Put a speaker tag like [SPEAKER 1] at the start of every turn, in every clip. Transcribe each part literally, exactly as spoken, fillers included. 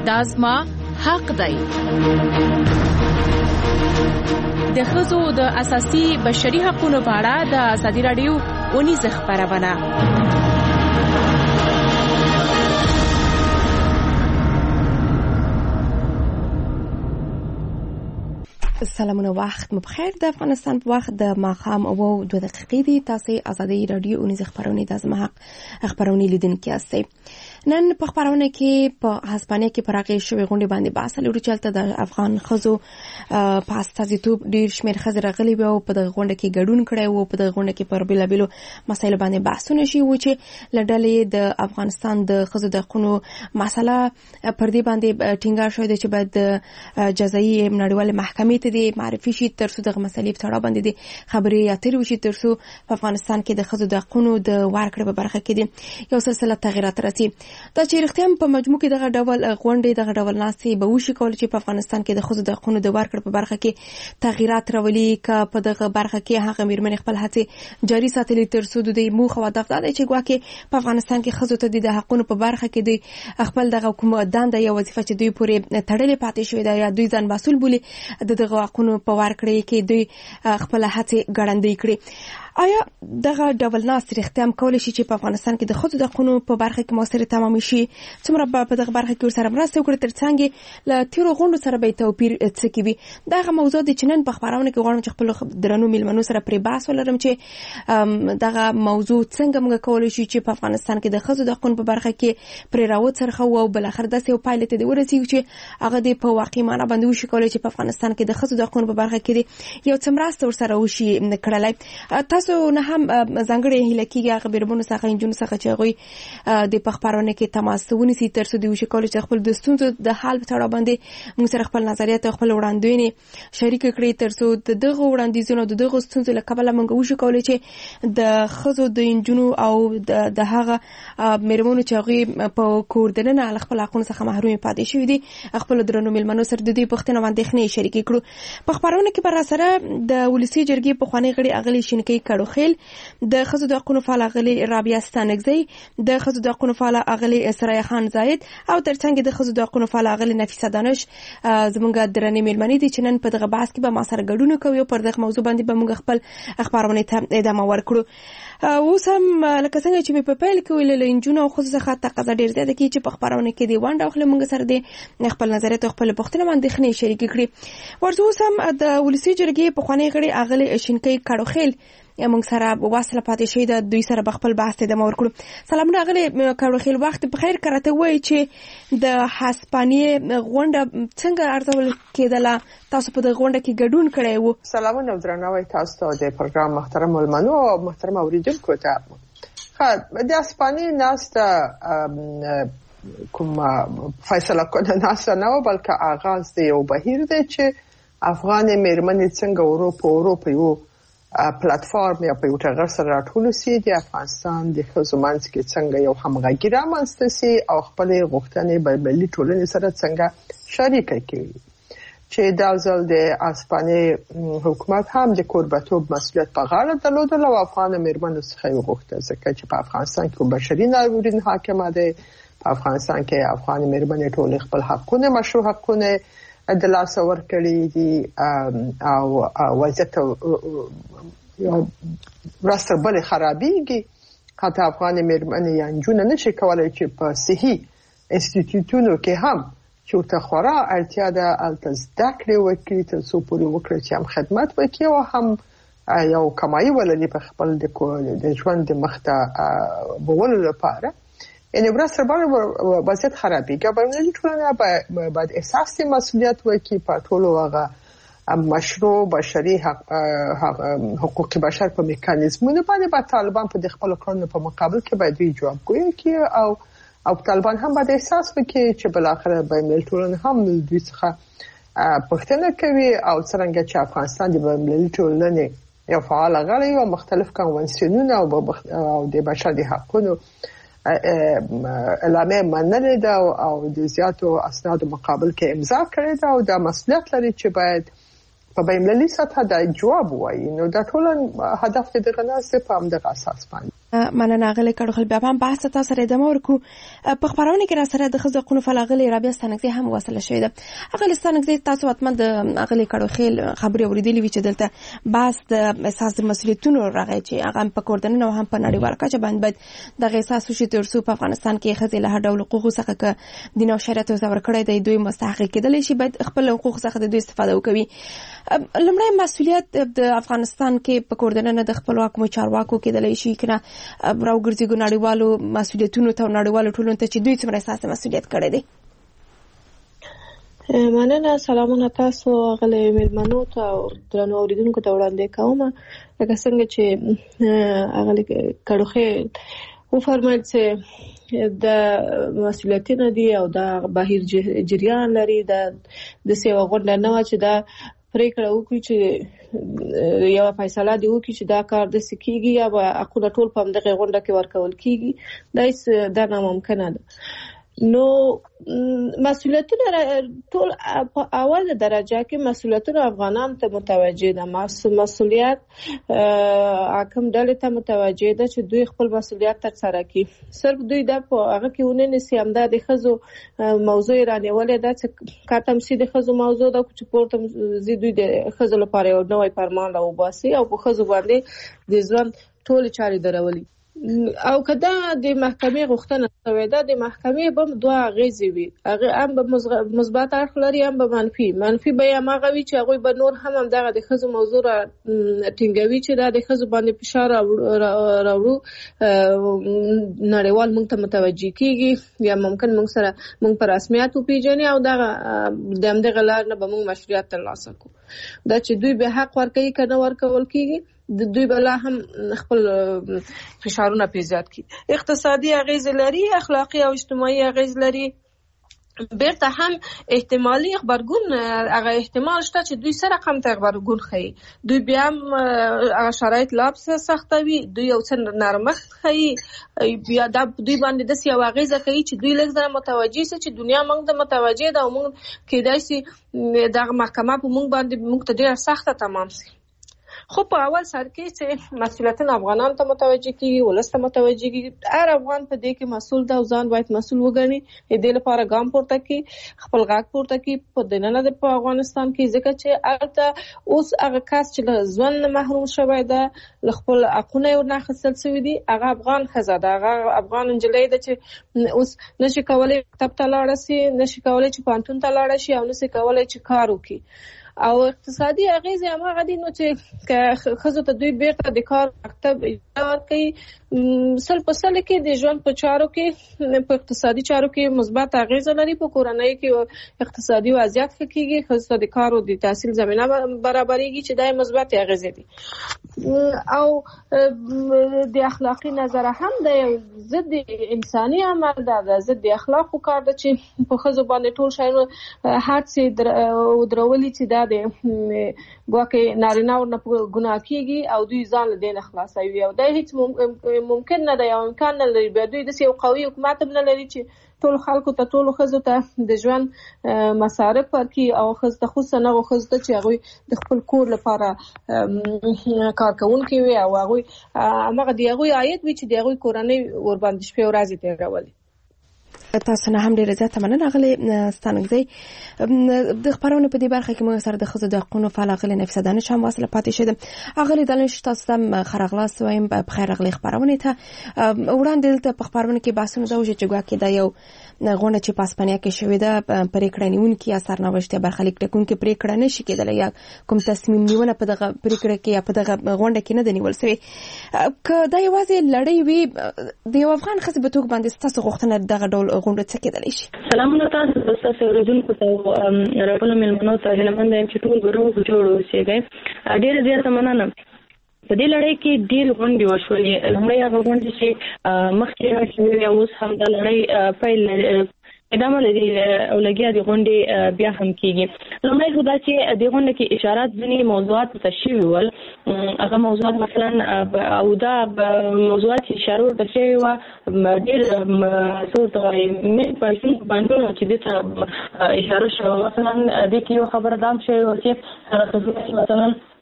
[SPEAKER 1] دا زما حق دی. د ښځو د اساسي بشري حقوقو په اړه د ازادي راډیو اونیزه خبرونه.
[SPEAKER 2] سلامونه، وخت مو بخیر. د افغانستان په وخت د ماښام او دوه دقیقې دي. تاسو ازادي راډیو اونیزه خبرونه د زما حق خبرونه لیدونکي یاستئ. نن په خبرونه کې په هسپانیا کې پراخې شوې غونډې باندې بحث لرو چې هلته د افغان ښځو په استازیتوب ډېر شمېر ښځې راغلي وي او په دغه غونډه کې ګډون کړی و. په دغه غونډه کې پر بېلابېلو مسایلو باندې بحثونه شوي وو چې له ډلې د افغانستان د ښځو د حقونو مسله پر دې باندې ټینګار شوی دی چې باید د جزایي نړیوالې محکمې ته دې معرفي شي تر څو دغه مسلې په تړاو باندې د خبرې اترې وشي، تر څو په افغانستان کې د ښځو د حقونو د ورکړې په برخه کې یو سلسله تغیرات راسي. دا چې رښتیا په مجموع کې دغه ډول غونډې دغه ډول ناستې به وشي کول چې په افغانستان کې د ښځو د حقونو د ورکړې په برخه کې تغیرات راولي، که په دغه برخه کې هغه میرمنې خپل هڅې جاري ساتلي تر څو د دې موخه او هدف دا دی چې ګواکې په افغانستان کې ښځو ته د حقونو په برخه کې د خپل دغه کوم دنده یا وظیفه چې دوی پورې تړلې پاتې شوې ده یا دوی ځان مسؤل بولي د دغه حقونو په ورکړې کې دوی خپل هڅې ګړندۍ کړي. آیا دغه ډول ناستې رښتیا هم کولی شي چې په افغانستان کې د ښځو د حقونو په برخه کې مؤثرې تمامې شي؟ څومره به په دغه برخه کې ورسره مرسته وکړي تر څنګ له تېرو غونډو سره به توپیر څه کې وي؟ دغه موضوع دی چې نن په خبرونه کې غواړم چې خپلو درنو میلمنو سره پرې بحث ولرم چې دغه موضوع څنګه موږ کولی شو چې په افغانستان کې د ښځو د حقونو په برخه کې پرې راوڅرخو او بالاخره داسې یو پایلې ته دې ورسېږو چې هغه دې په واقعي معنا باندې وشي کولی چې په افغانستان کې د ښځو د حقونو په برخه کې یو څه مرسته ورسره وشي کړلی. تاسو نه هم ځانګړې هیله کېږي هغه میرمنو څخه نجونو څخه چې هغوی د په خپرونه کې تماس ونیسي تر څو دوی وشي کولی چې خپل د ستونزو د حل په تړاو باندې موږ سره خپل نظریات او خپل وړاندوینې شریکې کړي تر څو د دغو وړاندیزونو د دغو ستونزو له کبله موږ وشو کولی چې د ښځو د نجونو او د هغه میرمنو چې هغوی په کور دننه له خپل حقونو څخه محرومې پاتې شوي دي خپلو درنو میلمنو سره د دوی پوښتنې او اندېښنې شریکې کړو. په خپرونه کې به راسره د ولسي جرګې پخوانۍ غړي اغلې شینکۍ کړوخیل، د ښځو د حقونو فعال اغلې رابعه ستانکزۍ، د ښځو د حقونو فعال اغلې سرایه خان زاید او ترڅنګ د ښځو د حقونو فعال اغلې نفیسه دانش زموږ درنې میلمنې دي چې نن په دغه بحث کې به ما سره ګډون کوي او پر دغه موضوع باندې به موږ خپل خبرونه ته ادامه ورکړو. اوس هم لکه څنګه چې مې په پیل کې ویل له نجونو او ښځو څخه تقاضا ډېر زیاته کېږي چې په خپرونه کې دې ونډه واخلي، موږ سره دې خپل نظریات او خپل پوښتنې او اندېښنې شریکې کړي. ورته اوس هم د ولسي جرګې پخوانۍ غړي اغلې شینکۍ کړوخیل موږ سره واصله پاتې شوي ده، دوی سره به خپل بحث ته ادامه ورکړو. سلامونه اغلې کړوخیل، وخت په خیر. که راته ووایي چې د هسپانیې غونډه څنګه ارزول کېدله، تاسو په دغه غونډه کې ګډون کړی و؟
[SPEAKER 3] سلامونه او درناوی تاسو ته د پروګرام محترم ملمنو او محترم اوریدونکو ته. ښه، د هسپانیې ناسته کوم فیصله کنه ناسته نه و، بلکې آغاز د یو بهیر دی چې افغانې میرمنې څنګه ورو په ورو په یو پلاتفورم یا په یو ټغر سره راټول سي، د افغانستان د ښځو منځ کې څنګه یو همغږي رامنځته سي او خپلې غوښتنې په ملي ټولنې سره څنګه شریکه کړي. چې دا ځل د هسپانیې حکومت هم د کوربه‌توب مسؤلیت په غاړه درلودل او افغان میرمنو څخه یې وغوښته، ځکه چې په افغانستان کې بشري ناورین حاکمه دی. په افغانستان کې افغان میرمنې ټول خپل حقونه مشروع حقونه د لاسه ورکړي دي او وضعیت یو راستر بل خرابېږي. حتی افغان میرمنې یا نجونې نشي کولای چې په صحي انسټیټیوټونو کې هم چې ورته خورا اړتیا ده هلته زده کړې وکړي تر څو پورې وکړي چې هم خدمت وکړي او هم یو کمایي ولري په خپل د ژوند د مخته بولو لپاره. یعنی ورسره باندې وضعیت خرابېږي. بینالمللي ټولنه باید احساس مسؤلیت وکړي په ټولو هغه مشروع بشري حقوق بشر په میکانیزمونو باندې. با طالبان په خپل کړنو په مقابل کې باید دوی جوابګویي وکړي او او طالبان هم باید احساس وکړي چې بالاخره بینالمللي ټولنه هم دوی څخه پوښتنه کوي او څرنګه چې افغانستان د بینالمللي ټولنې یو فعال غړی او مختلف کنوانسیونونه او د بشري حقوقو اعلامیه منلې ده او د زیاتو اسنادو مقابل کې امضا کړې ده او دا مسؤلیت لري چې باید په بین‌المللي سطح دا جواب وایي. نو دا ټول هدف دغه ناست په همدغه اساس باندې
[SPEAKER 2] مننه غلې کړو خل بیا هم بحث تاسو سره ادامه ورکو. په خبرونه کې را سره د خزو قانون فلغلي رابعه ستانګزي هم وصله شوې ده. هغه ستانګزي تاسو وتمن د غلې کړو خیل خبري اوریدلې وی چې دلته بحث د احساس د مسولیتونو راغی چې هغه په کوردن او هم په نړیوال کچه باندې باید د احساس وشي تر څو په افغانستان کې خزې له هر ډول حقوقو څخه ک دین او شریعت زور کړی دی دوی مستحق کېدل شي باید خپل حقوق څخه د دوی استفاده وکړي. لمړی مسولیت د افغانستان کې په کوردن نه د خپل حکومت چارواکو کېدل شي کنه راوګرځي ګناړیوالو مسولیتونو ته نړیوالو ټولنو ته چې دوی څومره احساس مسولیت کړی دی.
[SPEAKER 4] مننه. سلامونه تاسو غلې مېلمنو ته او درنو اوریدونکو ته وړاندې کوم. لکه څنګه چې غلې کړوخه و فرمایل چې د مسولیتونه دي او د بهیر جریان لري د د سیوا غونډه نه چې دا پریکړه وکړي چې یو فیصله دی وکړي چې دا کار د سکیږي یا به حقونه ټول په دغه غونډه کې ورکول کیږي. دا هیڅ دا ناممکنه ده. نو مسولیتونه ټول په اول درجه کې مسولیتونه افغانان ته متوجه ده. مسولیت حکم ډلې ته متوجه ده چې دوی خپل مسولیت ترسره کړي. صرف دوی دا په هغه کې ونه نسی همدا د خزو موضوع رانیولې ده چې کاتم سي د خزو موضوع ده چې پورته زی دوی د خزو لپاره یو نوې فرمان راوباسي او په خزو باندې د ژوند ټول چارې درولي. او کدا د محکمې غوښتنه شوې ده د محکمې به دوه غیزي وي. هغه هم به مثبت اړخ لري هم به منفي. منفي به هم هغه وي چې هغه به نور هم دغه د خزو موضوع را ټینګوي چې دا د خزو باندې فشار راوړو نړیوال موږ ته متوجي کیږي یا ممکن موږ سره موږ پر رسمیت وپیژني او دغه د همدغه لار نه به موږ مشروعیت ترلاسه کوو. دا چې دوی به حق ورکوي کنه ورکول کیږي د دوی بلا هم خپل فشارونه پیزیات کی. اقتصادي اغیز لري، اخلاقی او اجتماعي اغیز لري. بیرته هم احتمالي خبرګون هغه احتمال شته چې دوی سره کم ته خبرګون خي. دوی بیا هم هغه شرایط لابس سختوي، دوی یو څه نرمښت خي، بیا دا دوی باندې د سیاو اغیزه کوي چې دوی لږ زره متوجي سي چې دنیا موږ د متوجي ده او موږ کېدای سي دغه محکمه په موږ باندې موږ ته ډیر سخته تمام سي. خو په اول سر کې چې مسؤلیتونه افغانان ته متوجي کیږي، ولسته متوجي کیږي، هر افغان په دې کې مسؤل ده او ځان باید مسؤل وګڼي. دې لپاره ګام پورته کړي، خپل غږ پورته کړي په دننه د په افغانستان کې، ځکه چې البته اوس هغه کس چې له ژوند محروم شوی ده، له خپل حقونه یې ورنه اخیستل شوي دي، هغه افغان ښځه ده، هغه افغان نجلۍ ده چې اوس نشي کولی مکتب ته لاړه شي، نشي کولی چې پوهنتون ته لاړه شي او نشي کولی چې کار وکړي. او اقتصادي اغیزې هم هغه دي نو چې که ښځو ته دوی بیرته د کار مکتب اجازه ورکوي، سل په سل کې د ژوند په چارو کې په اقتصادي چارو کې مثبت اغیزه لري. په کورنۍ کې اقتصادي وضعیت ښه کېږي، ښځو ته د کار او د تحصیل زمینه برابرېږي چې دا مثبت اغیزې دي. او د اخلاقي نظره هم د یو ضد انساني عمل ده، د ضد اخلاقو کار ده چې په ښځو باندې ټول شیانو هر څه ودرولي چې دا د ګواکې نارینه ورنه ګناه کېږي او دوی ځان له دې نه خلاصوي. او دا هیڅ ممکن نه ده، یو امکان نه لري. بیا دوی داسې یو قوي حکومت هم نه لري چې ټولو خلکو ته ټولو ښځو ته د ژوند مصارف ورکړي او ښځو ته خصوصا هغو ښځو ته چې هغوی د خپل کور لپاره کار کوونکي وي او هغوی هماغه د هغوی عاید وي چې د هغوی کورنۍ ورباندې شپې ورځې تېرولي.
[SPEAKER 2] تاسو نه هم ډیره زیاته مننه غلي ستانګزي. د خبرونو په دې برخه کې موږ سره د خزو د حقوقو فعال غلي نفس دانش هم واصله پاتې شوه. غلي دانش تاسو هم خرغلاس وایم په خیر غلي خبرونه ته وړاندې دلته په خبرونه کې بحثونه دا وشي چې ګواکې دا یو غونډه چې په اسپانیا کې شوې ده پریکړه نیونکي اثر نوښت برخلیک ټاکونکي پریکړه نشي کېدلی یا کوم تصمیم نیونه په دغه پریکړه کې یا په دغه غونډه کې نه دی نیول شوی. که دا یوازې لړۍ وي د یو افغان ښځې په توګه باندې ستاسو غوښتنه دغه ډول غونډه څه کېدلی شي؟
[SPEAKER 5] سلامونه تاسو ته، ستاسو اورېدونکو ته، راغلو مېلمنو ته هیله مننه یم چې ټول به روغ جوړ اوسېږئ. ډېره زیاته مننه. په دې لړۍ کې ډېرې غونډې وشولې. لومړی هغه غونډې چې مخکې راشوې او اوس هم دا لړۍ پیل ادامه لري او لګیا دي غونډې بیا هم کېږي. لومړی خو دا چې دې غونډه کې اشارات ځینې موضوعات ته شوي ول. هغه موضوعات مثلا او دا موضوعات چې اشاره ورته شوې وه ډېر څه ورته وایي پرسنټ بانډونه چې دې ته اشاره شوه. مثلا دې کې یو خبره دا هم شوې وه چې هغه مثلا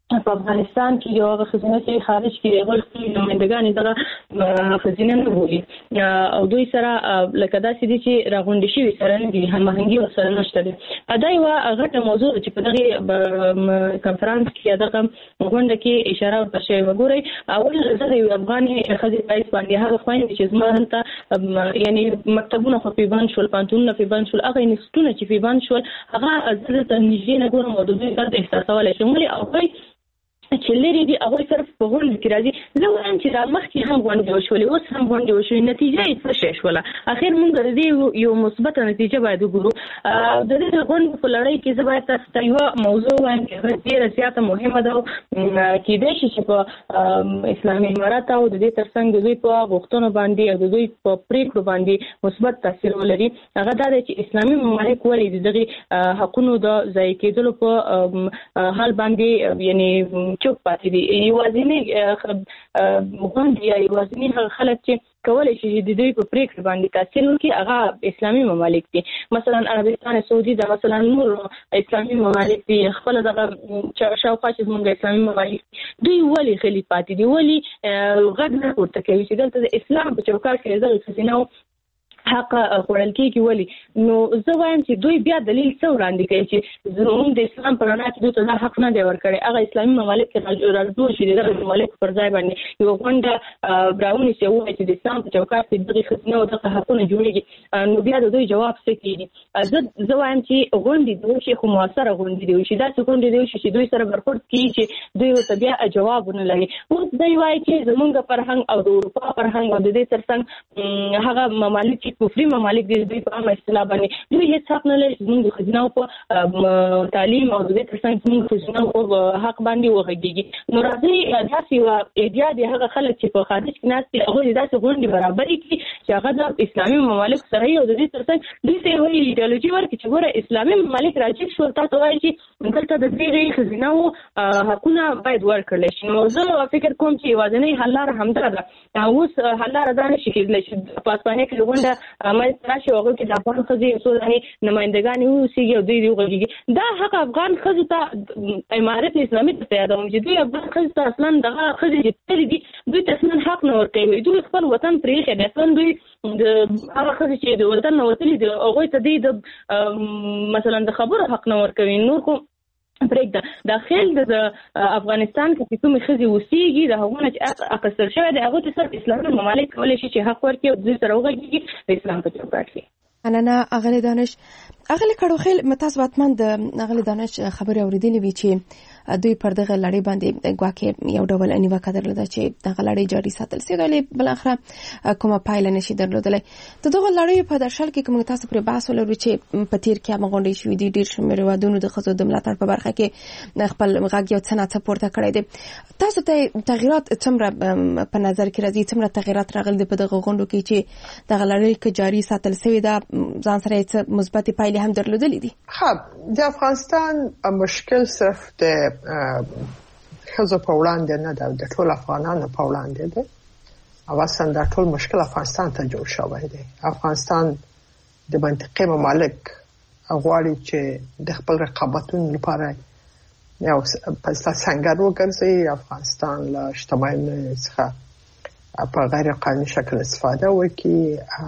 [SPEAKER 5] په افغانستان کې یو خزینه چې خارج کې غوښ کې نمائندګان دغه خزینه نه بولي او دوی سره لکه داسې دي چې راغونډې شوي سره نه دي هماهنګي ورسره نشته دي. دا یوه غټه موضوع چې په دغه کنفرانس کې دغه غونډه کې اشاره ورته شوې. وګورئ اول زه د یوې افغانې ښځې په حیث باندې هغه خویندې چې زما هلته یعنې مکتبونه خو پې بند شول، پوهنتونونه پې بند شول، هغه انسټیټونه چې پې بند شول هغه زه دلته نږدې نه ګورم او د دوی درد احساسولی شم. ولې هغوی چې لري دي هغوی صرف په غونډو کې راځي. زه وایم چې دا مخکې هم غونډې وشولې، اوس هم غونډې وشولې، نتیجه یې څه شی شوله؟ اخر موږ د دې یو مثبته نتیجه باید وګورو. د دې د غونډو په لړۍ کې زه باید تاسو ته یوه موضوع وایم چې هغه ډېره زیاته مهمه ده او کیدای شي چې په اسلامي امارات او د دې تر څنګ د دوی په غوښتنو باندې او د دوی په پرېکړو باندې مثبت تاثیر ولري. هغه دا دی چې اسلامي ممالک ولې د دغې حقونو د ضایع کېدلو په حال باندې یعنې چوپ پاتې دي. یوازینی غونډې یا یوازینی هغه خلک چې کولی شي چې د دوی په پرېکړې باندې تاثیر وکړي هغه اسلامي ممالک دي. مثلا عربستان سعودي ده، مثلا نور اسلامي ممالک دي، خپله دغه شاوخوا چې زموږ اسلامي ممالک دوی ولې غلي پاتې دي، ولې غږ نه پورته کوي چې دلته د اسلام په چوکاټ کې دغه ښځینه حق خوړل کېږي. ولې؟ نو زه وایم چې دوی بیا دلیل څه وړاندې کوي چې زموږ د اسلام په رڼا کې دوی ته دا حق نه دی ورکړی. هغه اسلامي ممالک راجوړ شي د دغه ممالکو پر ځای باندې یوه غونډه راونیسي او ووایي چې د اسلام په چوکاټ کې دغې ښځینه او دغه حقونه جوړېږي، نو بیا د دوی جواب څه کېږي؟ زه زه وایم چې غونډې دې وشي خو مؤثره غونډې دې وشي، داسې غونډې دې وشي چې دوی سره برخورد کېږي چې دوی ورته بیا جواب ونه لري. اوس دوی وایي چې زموږ فرهنګ او د اروپا فرهنګ او د دې تر څنګ هغه ممالک چې کفري ممالک دي دوی په عامه اصطلاح باندې دوی هېڅ حق نه لري چې زموږ د ښځینهو په تعلیم او د دې تر څنګ زموږ ښځینهو په حق باندې وغږېږي. نو راځئ داسې یوه ایډیا د هغه خلک چې په خارج کې ناست دي هغوی داسې غونډې برابرې کړي چې هغه د اسلامي ممالکو سره وي او د دې تر څنګ دوی ته یوه ایډیالوژي ورکړي چې ګوره اسلامي ممالک راجګ شول، تاسو وایئ چې دلته د دغې ښځینهو حقونه باید ورکړلی شي. نو زه فکر کوم چې یوازینۍ حل لاره همدا ده. اوس حل لاره دا نه شي کېدلی چې په اسپانیا کې غونډه منځته راشي او هغوی کې د افغان ښځې یو څو دانې نمایندګانې واوسېږي او دوی دې وغږېږي. دا حق افغان ښځو ته امارت اسلامي ته یادوم چې دوی افغان ښځو ته اصلا دغه ښځې چې تللي دي دوی ته اصلا حق نه ورکوي. دوی خپل وطن پرېښی دی، اصلا دوی د هغه ښځې چې د وطن نه وتلي دي هغوی ته دوی د مثلا د خبرو حق نه ورکوي. نور خو پرېږده. دا خیل د افغانستان کې چې کومې ښځې اوسېږي د هغو نه چې اخیستل شوی دی هغو ته صرف اسلامي ممالک کولی شي چې حق ورکړي او دوی سره وغږېږي د اسلام په چوکاټ کې.
[SPEAKER 2] مننه اغلې دانش. اغلې کړوخیل متاسو حتماً د اغلې دانش خبرې اورېدلې وي چې دوی پر دغه لړۍ باندې ګواکې یو ډول نیوکه درلوده چې دغه لړۍ جاري ساتل سي، ولې بالاخره کومه پایله نشي درلودلی. د دغه لړۍ په درشل کې کوم تاسو پر بحث ولرو چې په تیر کې هم غونډې شوې دي، ډېر شمېر هېوادونو د ښځو د ملاتړ په برخه کې خپل غږ یو څه ناڅه پورته کړی دی. تاسو ته تغیرات څومره په نظر کې راځي، څومره تغیرات راغلي دي په دغه غونډو کې چې دغه لړۍ کې جاري ساتل سوې ده، ځان سره یې څه مثبتې پایلې هم درلودلې دي؟
[SPEAKER 3] ها د افغانستان مشکل صرف د ښځو په وړاندې نه ده، د ټول افغانانو په وړاندې ده او اصلا دا ټول مشکل افغانستان ته جوړ شوی دی. افغانستان د منطقې ممالک غواړي چې د خپل رقابتونو لپاره یو پسته سنگر وګرځي. افغانستان له شتمنۍ څخه په غیر قانوني شکل استفاده وکړي.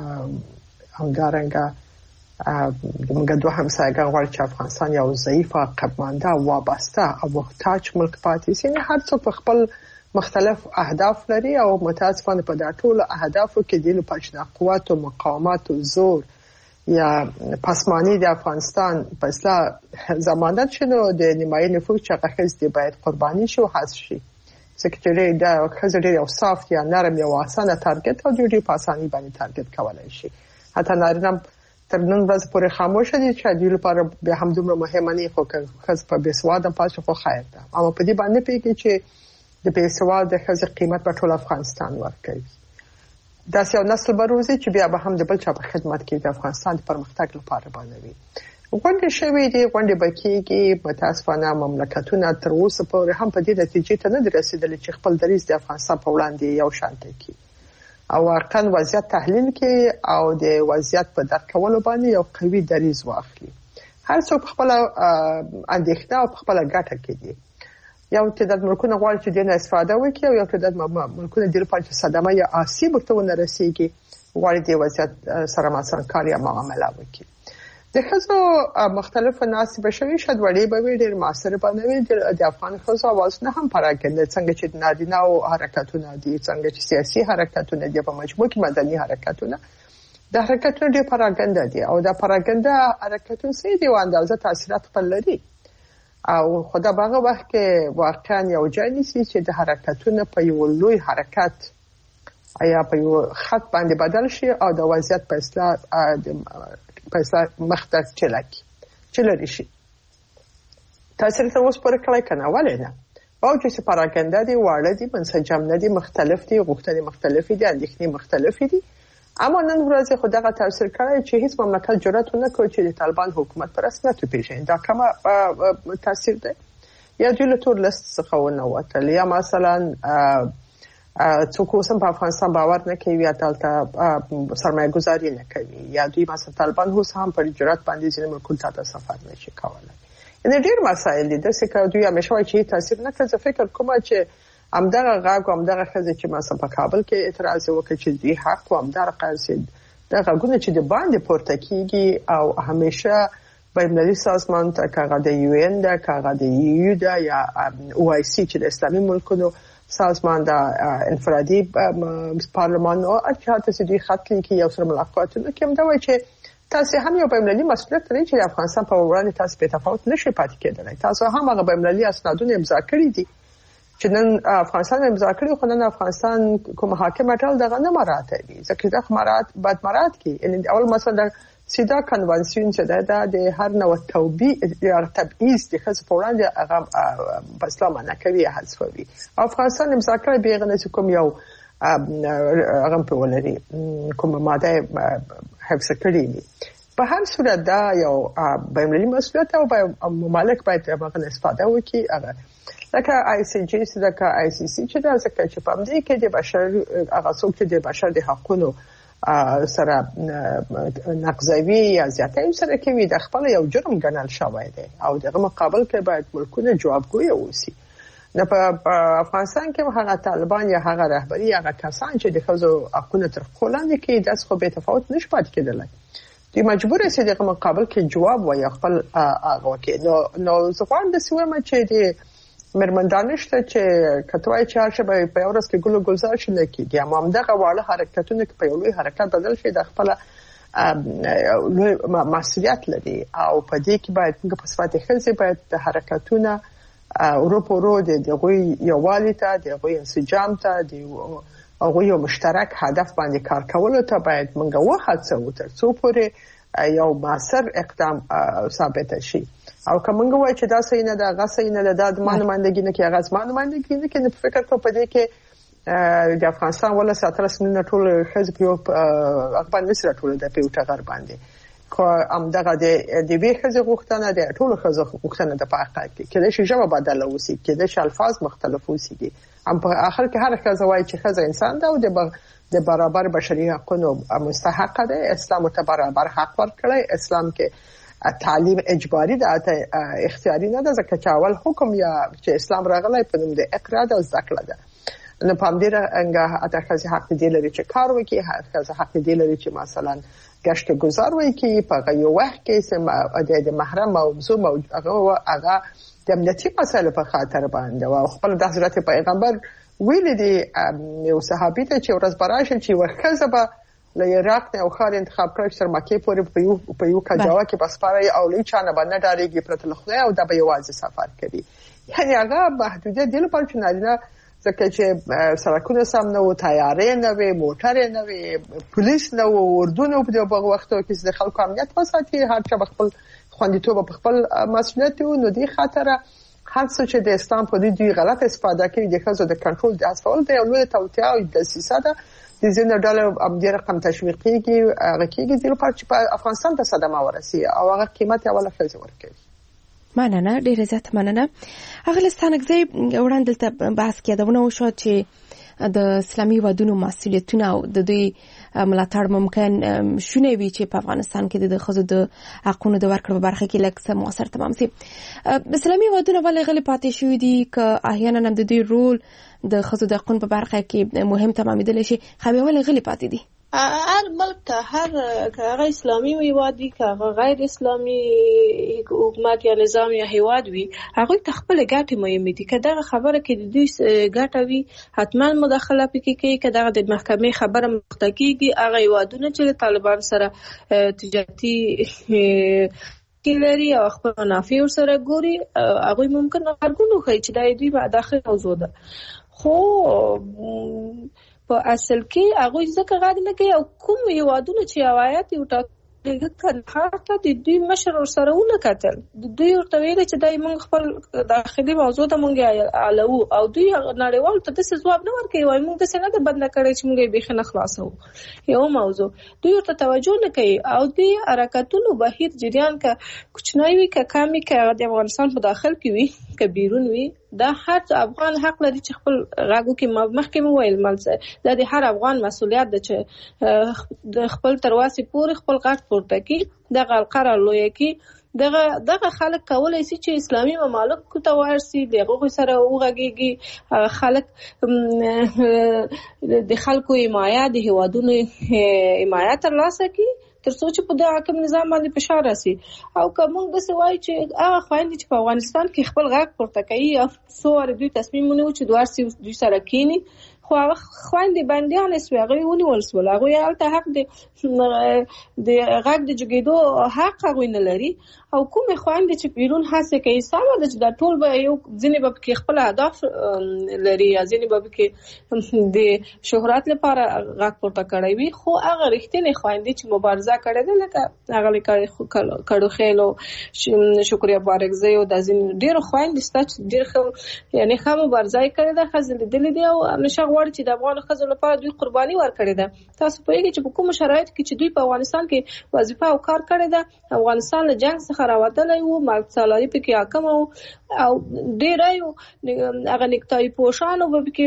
[SPEAKER 3] همدارنګه موږ دوه همسایګان غواړي چې افغانستان یو ضعیف، عقبمانده، وابسته او محتاج ملک پاتې شي. هر څوک په خپل مختلف اهداف لري او متاسفانه په دا ټول اهدافو کې د لپاره د قوت او مقاومت او زور یا پسمانی د افغانستان په اصلاح ضمانت شنو د نیمایي نفوذ چې هغه ښځې باید قرباني شي او حذف شي. ځکه چې دا ښځې ډېر یو سافت یا نرم یا اسانه تارګت او ډېر په اسانۍ باندې تارګت کولای شي. حتی نارینه تر نن ورځې پورې خاموشه دي چې دوی لپاره به هم دومره مهمه نه خو که ښځه په بې سواده پاتې خو خیر ده. اما په دې باندې پوهېږي چې د بې سواده ښځې قیمت په ټول افغانستان ورکوي. داسې یو نسل به روزي چې بیا به هم د بل چا په خدمت کې د افغانستان د پرمختګ لپاره باندې وي. غونډې شوې دي، غونډې به کېږي. متاسفانه مملکتونه تر اوسه پورې هم په دې نتیجې ته نه دي رسېدلي چې خپل دریځ د افغانستان په وړاندې یو شانته کړي او واقعا وضعیت تحلیل کې او د وضعیت په درک کولو باندې یو قوي دریځ واخلي. هر څوک خپل اندېښنه او خپل ګټه کې دي. یو تعداد ملکونه غواړي چې دینه استفاده وکړي او یو تعداد ملکونه د لپاره چې صدمه یا آسیب ورته ونه رسیږي غواړي د وضعیت سره مثلا کار یا معامله وکړي. د ښځو مختلفو ناستې بشري شډوړې به وي، ډېر معاصر به نه وي. د افغان ښځو اوازونه هم پراکنده، څنګه چې د نارینه‌و حرکتونه دي، څنګه چې سیاسي حرکتونه دي، په مجموع کې مدني حرکتونه د حرکتونه ډېر پراکنده دي او د پراکنده حرکتونه سي دی اندازه تاثیرات خپل لري او خدا باغه وخت کې واقعا یو ځای نیسي چې د حرکتونه په یو لوی حرکت یا په یو خط باندې بدل شي او د وضعیت په اصلاح په اصلاح مخته چلکی چلري شي. تاثیر تر اوسه پورې کړی کنه ولې نه؟ او چې پراکنده دي، واړه دي، منسجم نه دي، مختلف دي، غوښتنې مختلفې دي، اندېښنې مختلفې دي. اما نن ورځ خو دغه تاثیر کړی چې هیڅ مملکت جرأت ونه کوي چې د طالبان حکومت پر رسمیت وپېژني. دا کومه تاثیر دی؟ یا دوی له تور لیست څخه ونوتل، یا مثلا څوک اوس هم په افغانستان باور نه کوي یا دلته سرمایه گذاري نه کوي، یا دوی مثلا طالبان اوس هم پر جرأت باندې ځینې ملکونو ته سفر نشي کولی. یعنې ډېر مسایل دي داسې که دوی همیشه وایي چې تاثیر نه کوي. زه فکر کوم چې همدغه غږ او همدغه ښځې چې مثلا په کابل کې اعتراض وکړي چې دوی حق و همدغه قضیې د غږونه چې د باندې پورته کېږي او همیشه بین‌المللي سازمان ته که هغه د یو ان ده که هغه د یو ده یا او آی سی چې د اسلامي ملکونو سازمان د انفرادي پارلمان او اچاته چې دوی خط لیکي یو سره ملاقاتونه کوي دا وایي چې تاسو هم یو بین‌المللي مسؤلیت لرئ چې د افغانستان په وړاندې تاسو به تفاوت نشئ پاتې کېدلی. تاسو هم هغه بین‌المللي اسنادونه امضا کړي دي چې نن افغانستان امضا کړي خو نن افغانستان کوم حاکم ټول دغه نه مراعاتوي ځکه دا مراعات باید مراعات کړي. یعنی اول مثلا سیدا کنوانسیون چې دا د هر نوع توبې یا تبعیض د ښځو په وړاندې هغه په اسلام نه کوي حذفوي. افغانستان امضا کړي بیغه نه کوم یو هغه په ولري کوم ماده حفظ کړي دي. په هر صورت دا یو بین‌المللي مسؤلیت او ممالک باید هغه استفاده وکړي. هغه لکه آی سی جی لکه آی سی سی چې دا ځکه چې په دې کې د بشر هغه څوک چې د بشر د حقوقو سره نقضوي یا زیاتې سره کوي د خپل یو جرم ګڼل شوی دی او دغه مقابل کې باید ملکونه جوابګوی اوسي. نه په افغانستان کې هغه طالبان یا هغه رهبری هغه کسان چې د ښځو حقوقو تر خلاندې کې داس خو به تفاوت نشي پاتې کېدلی. دوی مجبور دي دغه مقابل کې جواب وایي خپل هغه کې. نو نو زه غواړم د سیمه چې د مرمندانشته چې کتوای چې هر شبه په اورس کې ګلو گلزار شي نه کیږي. اما همدغه واړه حرکتونه کې په یو لوی حرکت بدل شي د خپل لوی مسؤلیت لري او په دې کې باید موږ په صفات خلسي باید د حرکتونه اروپا ورو د دغوی یووالي ته دغوی انسجام ته د هغه یو مشترک هدف باندې کار کولو ته باید موږ وهڅو تر څو پورې یو موثر اقدام ثابت شي. او کومنګ وای چې دا صحیح نه ده هغه صحیح نه ده د مانومندګي نه کې هغه مانومندګي نه کې نه فکر کوم په دې کې د افغانستان ولا ساتره سنن ټول حزب یو خپل مصر ټول د پیوټه غر باندې کو ام دغه د د وی حزب غوښتنه ده ټول حزب غوښتنه ده په حقیقت کې کله چې جواب بدل اوسي کله چې الفاظ مختلف اوسي ام په اخر کې هر حزب وای چې حزب انسان ده او د د برابر بشري حقوقو مستحق ده. اسلام ته برابر حق ورکړي. اسلام کې تعلیم اجباری ده اختیاري نه ده ځکه چې اول حکم یا چې اسلام راغلی په نوم د اقرا د زده کړه ده. نو په همدې رنګه اته ښځې حق دی لري چې کار وکړي، هر ښځه حق دی لري چې مثلا ګشت گذار وکړي په یو وخت کې د محرم موضوع هغه هغه د امنیتي مسایلو په خاطر باندې او خپل د حضرت پیغمبر ویل دي یو صحابي ته چې ورځ براشه چې وخت به له عراق نه او خار انتخاب کړی چې مکه پورې په یو په یو کجاوه کې بسپاري او لې چانه باندې ډارېږي پرته له خدای او د به یوازې سفر کوي. یعنی هغه محدودیت دی په چې نه ځکه چې سړکونه سم نه وو، تیارې نه وي، موټر نه وي، پولیس نه وو، اردو نه په دغه وختو کې د خلکو امنیت وساتي. هر چا خپل خوندیتوب په خپل مسؤلیت نو دی خاطره هر څه چې د اسلام په دې دی غلط استفاده کوي د ښځو د کنټرول د اسفل دی او نو توتیا او د سیاست د زینو ډالر ام ډیر رقم تشویقيږي هغه کېږي د لپاره چې په افغانستان ته صدمه ورسي او هغه قیمت اوله فلز ورکړي.
[SPEAKER 2] مننه ډیر عزت مننه. هغه لستانګزي وړاندې ته بحث کېدونه وشو چې د اسلامي ودونو مسولیتونه او د دوی ملاتړ ممکن شونه وي چې په افغانستان کې د ښځو د حقوقو د ورکړې په برخه کې لږ څه مؤثر تمام شي. اسلامي ودونه ولې غلي پاتې شوي دي که احیانا هم د دوی رول د ښځو د حقوقو په برخه کې مهم تمامېدل شي؟ خو ولې غلي پاتې دي؟
[SPEAKER 4] هر ملک ته هر هغه اسلامي هیواد وي که هغه غیر اسلامي حکومت یا نظام یا هیواد وي، هغوی ته خپل ګټې مهمې دي. که دغه خبره کې د دوی ګټه وي حتما مداخله پکې کوي. که دغه د محکمې خبره مخته کېږي، هغه هیوادونه چې د طالبان سره تجارتي کې لري او خپل منافع ورسره ګوري، هغوی ممکن غبرګون وښیي چې دا دوی به داخلي موضوع ده. خو په اصل کې هغوی ځکه غږ نه کوي او کوم هیوادونه چې روایت یو ټاکلي هغه د دوی مشر ورسره ونه کتل، دوی ورته ویل چې دای موږ خپل داخلي موضوع ته موږ علو او دوی نړیوال ته داسې ځواب نه ورکوي، وایي موږ داسې نه ده بنده کړی چې موږ یې بیخي نه خلاصوو. یو موضوع دوی ورته توجه نه کوي او دوی حرکتونو بهیر جریان که کوچنی وي که کم وي، که هغه د افغانستان په داخل کې وي که بیرون وي، دا هر افغان حق لري چې خپل غږ وکړي. مخکې مو ویل ملڅه دا د هر افغان مسؤلیت ده چې د خپل تر وسې پورې خپل غږ پورته کړي، دغه حلقه رالویه کړي. دغه دغه خلک کولی شي چې اسلامي ممالکو ته ورسي، د هغوی سره وغږېږي، خلک د خلکو حمایت د هیوادونو حمایت ترلاسه کړي تر څو چې په د حاکم نظام باندې فشار راسي. او که موږ داسې وایو چې هغه خویندې چې په افغانستان کې خپل غږ پورته کوي او څو وارې دوی تصمیم ونیو چې دوارسي دوی سره کینی، خو هغه خویندې بندیانې سوې، هغوی ونیول شول، هغوی هلته حق د غږ د جګېدو حق هغوی نه لري. او کومې خویندې چې بیرون هڅې کوي، سمه ده چې دا ټول به یو ځینې به پکې خپل اهداف لري یا ځینې به پکې د شهرت لپاره غږ پورته کړی وي، خو هغه رښتینې خویندې چې مبارزه کړې ده لکه هغه کړوخیل او شکریا بارکزی او د ځینې ډېرو خویندې شته چې ډېر ښه یعنې ښه مبارزه یې کړې ده، ښځې لیدلې دي او همیشه غواړي چې د افغان ښځو لپاره دوی قرباني ورکړې ده. تاسو پوهېږئ چې په کومو شرایطو کې چې دوی په افغانستان کې وظیفه او کار کړی ده، افغانستان له جنګ څخه راوتلی و، ملک سالاري پکې حاکم و او ډېری هغه نیکتایي پوشانو به پکې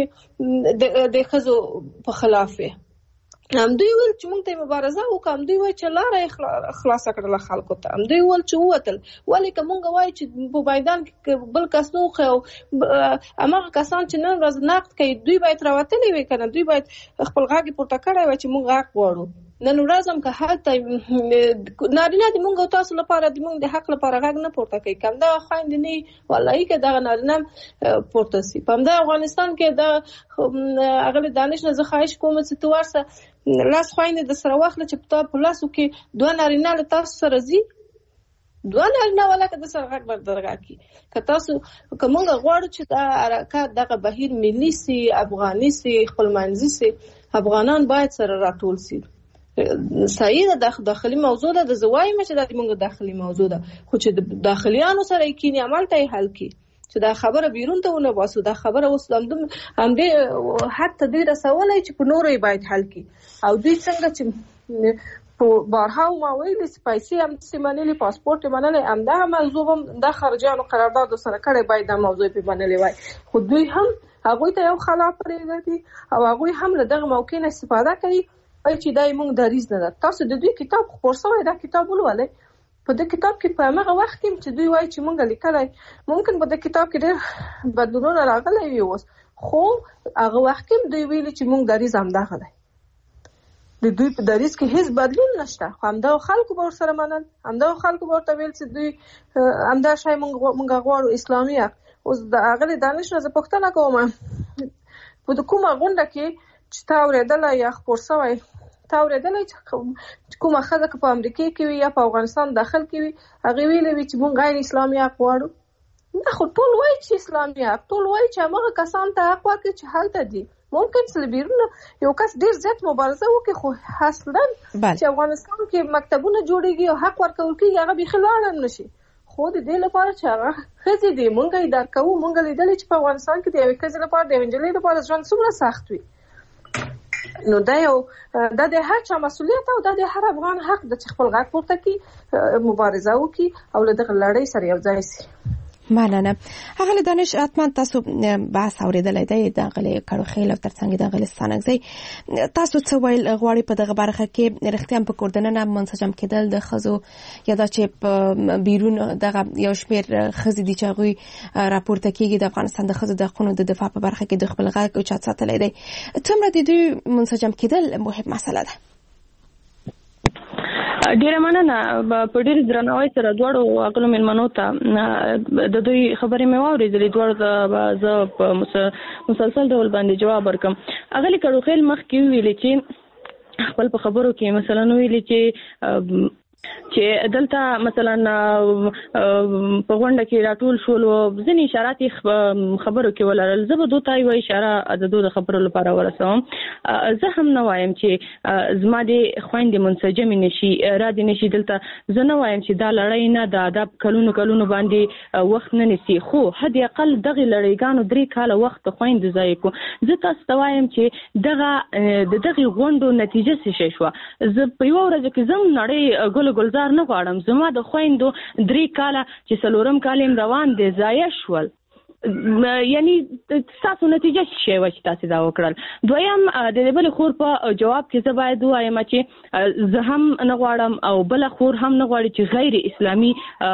[SPEAKER 4] د ښځو په خلاف وي. همدوی ویل چې موږ ته مبارزه وکړو، همدوی وایي چې لاره یې خلاصه کړله خلکو ته، همدوی ویل چې ووتل. ولې که موږ وایو چې په میدان کې بل کس نه وخی او هماغه کسان چې نن ورځ نقد کوي دوی باید راوتلي وي که نه، دوی باید خپل غږ یې پورته کړی وای چې موږ غږ غواړو. نن ورځ هم که هلته نارینه د موږ او تاسو لپاره د موږ د حق لپاره غږ نه پورته کوي، که همدغه خویندې نه وي والله که دغه نارینه هم پورته سي. په همدغه افغانستان کې د هغه دانش نه زه خواهش کوم چې ته ورسه لاس خویندې د سره واخله چې په تا په لاسو کې دوه نارینه له تاسو سره ځي، دوه نارینه والا که د سره غږ بر درغه کړي. که تاسو که موږ غواړو چې دا حرکت دغه بهیر ملي سي، افغاني سي، خپلمنځي سي، افغانان باید سره راټول سي. صحیح ده داخلي موضوع ده، د زه وایم چې دا موږ داخلي موضوع ده، خو چې د داخلیانو سره یې کینی عمل ته یې حل کړي چې دا خبره بیرون ته ونه باسو. دا خبره اوس همدې حد ته دوی رسولی چې په نورو یې باید حل کړي. او دوی څنګه چې په بارها ما ویلي چې پیسې همداسې منلې، پاسپورټ یې منلی، همدغه موضوع هم د خارجیانو قرارداد سره کړی باید دا موضوع یې پې منلې وای. خو دوی هم هغوی ته یو خلا پرېږدي او هغوی هم له دغه موقع نه استفاده کوي چې دا موږ دریځ نه ده. تاسو د دوی کتاب خپور شوی دا کتاب ولولئ. په دې کتاب کې په هغه وخت کې چې دوی وایي چې موږ لیکلی، ممکن په دې کتاب کې ډېر بدلونونه راغلی وي اوس، خو هغه وخت کې دوی ویلي چې موږ دریځ همدغه دی. د دوی په دریځ کې هیڅ بدلون نشته، خو همدغه خلکو به ورسره منل، همدغه خلکو به ورته ویل چې دوی همدغه شی موږ غواړو اسلامي حق. اوس د هغې دانش نه زه پوښتنه کوم په کومه غونډه کې چې تا اورېدلی یا خپور شوی، تا اورېدلی چې کومه ښځه که په امریکې کې وي یا په افغانستان داخل کې وي هغې ویلې وي چې موږ غیر اسلامي حق غواړو؟ نه، خو ټول وایي چې اسلامي حق، ټول وایي چې همغه کسان ته حق ورکړي چې هلته دي. ممکن چې له بیرونه یو کس ډېر زیات مبارزه وکړي، خو اصلا چې افغانستان کې مکتبونه جوړېږي او حق ورکول کېږي هغه بیخي لاړ هم نه شي. خو د دې لپاره چې هغه ښځې دي موږ یې درک کوو، موږ لیدلي چې په افغانستان کې د یوې ښځې لپاره د یوې نجلۍ لپاره ژوند څومره سخت وي. نو دا یو دا د هر چا مسؤلیت او دا د هر افغان حق ده چې خپل غږ پورته کړي، مبارزه وکړي او له دغه لړۍ سره یو ځای شي.
[SPEAKER 2] مننه. هغه دانش اتمن تاسو بحث اوریدلای دی د غلې کړو خیل او ترڅنګ د غلستان غزي تاسو څه ویل غواړي په دغه برخه کې رښتیا په کوردننه منسجم کېدل د خزو یا د چې بیرون دغه یو شمیر خزي دي چې غوي راپورته کیږي د افغانستان د خزو د حقوقو د دفاع په برخه کې د خپل غږ او چات ساتلای دی څومره د دوی منسجم کېدل مهم مسله ده.
[SPEAKER 5] ډیره مننه. په ډیر درناوي سره دواړو عقلو ملمنو ته د دوی خبرې مې واورېدلې دواړو ته زه په مسلسل ډول باندې جواب ورکم. هغه لیکلو خیل مخکې ویلې چې خپل په خبرو کې مثلا ویلې چې چې دلته مثلا په غونډه کې راټول شول او ځینې اشارات خبرو کې ولرل زه به دوی ته یو اشاره د دوی د خبرو لپاره ورسوم. زه هم نه وایم چې زما د خويندې منسجم نشي را دي نشي دلته زه نه وایم چې دا لړۍ نه د ادب کلونو کلونو باندې وخت نه نسی خو حد اقل دغه لړیګانو درې کاله وخت خويندې ځای کو. زه تاسو ته وایم چې دغه د دغه غونډو نتیجه څه شوه. زه په یو ورځ کې زم نړۍ ګل ګلزار نه غواړم. زما د خويندو درې کاله چې څلورم کال روان دي ضایع شول. یعنی تاسو نتیجه شي و چې تاسو دا وکړل. دویم د دې بل خور په جواب کې زه باید وایم چې زه هم نه غواړم او بل خور هم نه غواړي چې غیر اسلامي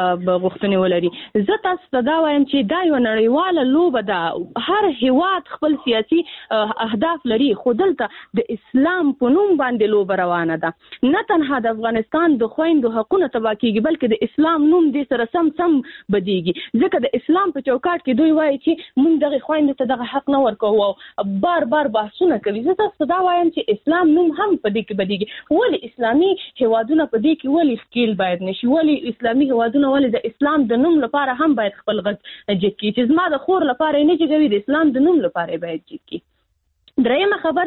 [SPEAKER 5] غوښتنې ولري. زه تاسو ته دا وایم چې دا یو نړیواله لوبه ده. هر هیواد خپل سیاسي اهداف لري خو دلته د اسلام په نوم باندې لوبه روانه ده. نه تنها د افغانستان د خويندو حقوقونه تبا کیږي بلکې د اسلام نوم دې سره سم سم بدیږي ځکه د اسلام په چوکاټ کې دوی وایي چې مونږ دغه خويندو ته دغه حق نه ورکوو او بار بار بحثونه کوي. زه تاسو دا وایم چې اسلام نوم هم په دې کې بدیږي. ولی اسلامي هیوادونه په دې کې ولی ښکیل باید نشي. ولی اسلامي هیوادونه ولی د اسلام د نوم لپاره هم باید خپل غږ جګ کړي چې زما د خور لپاره نه جګوي د اسلام د نوم لپاره باید جګ کړي. درېمه خبر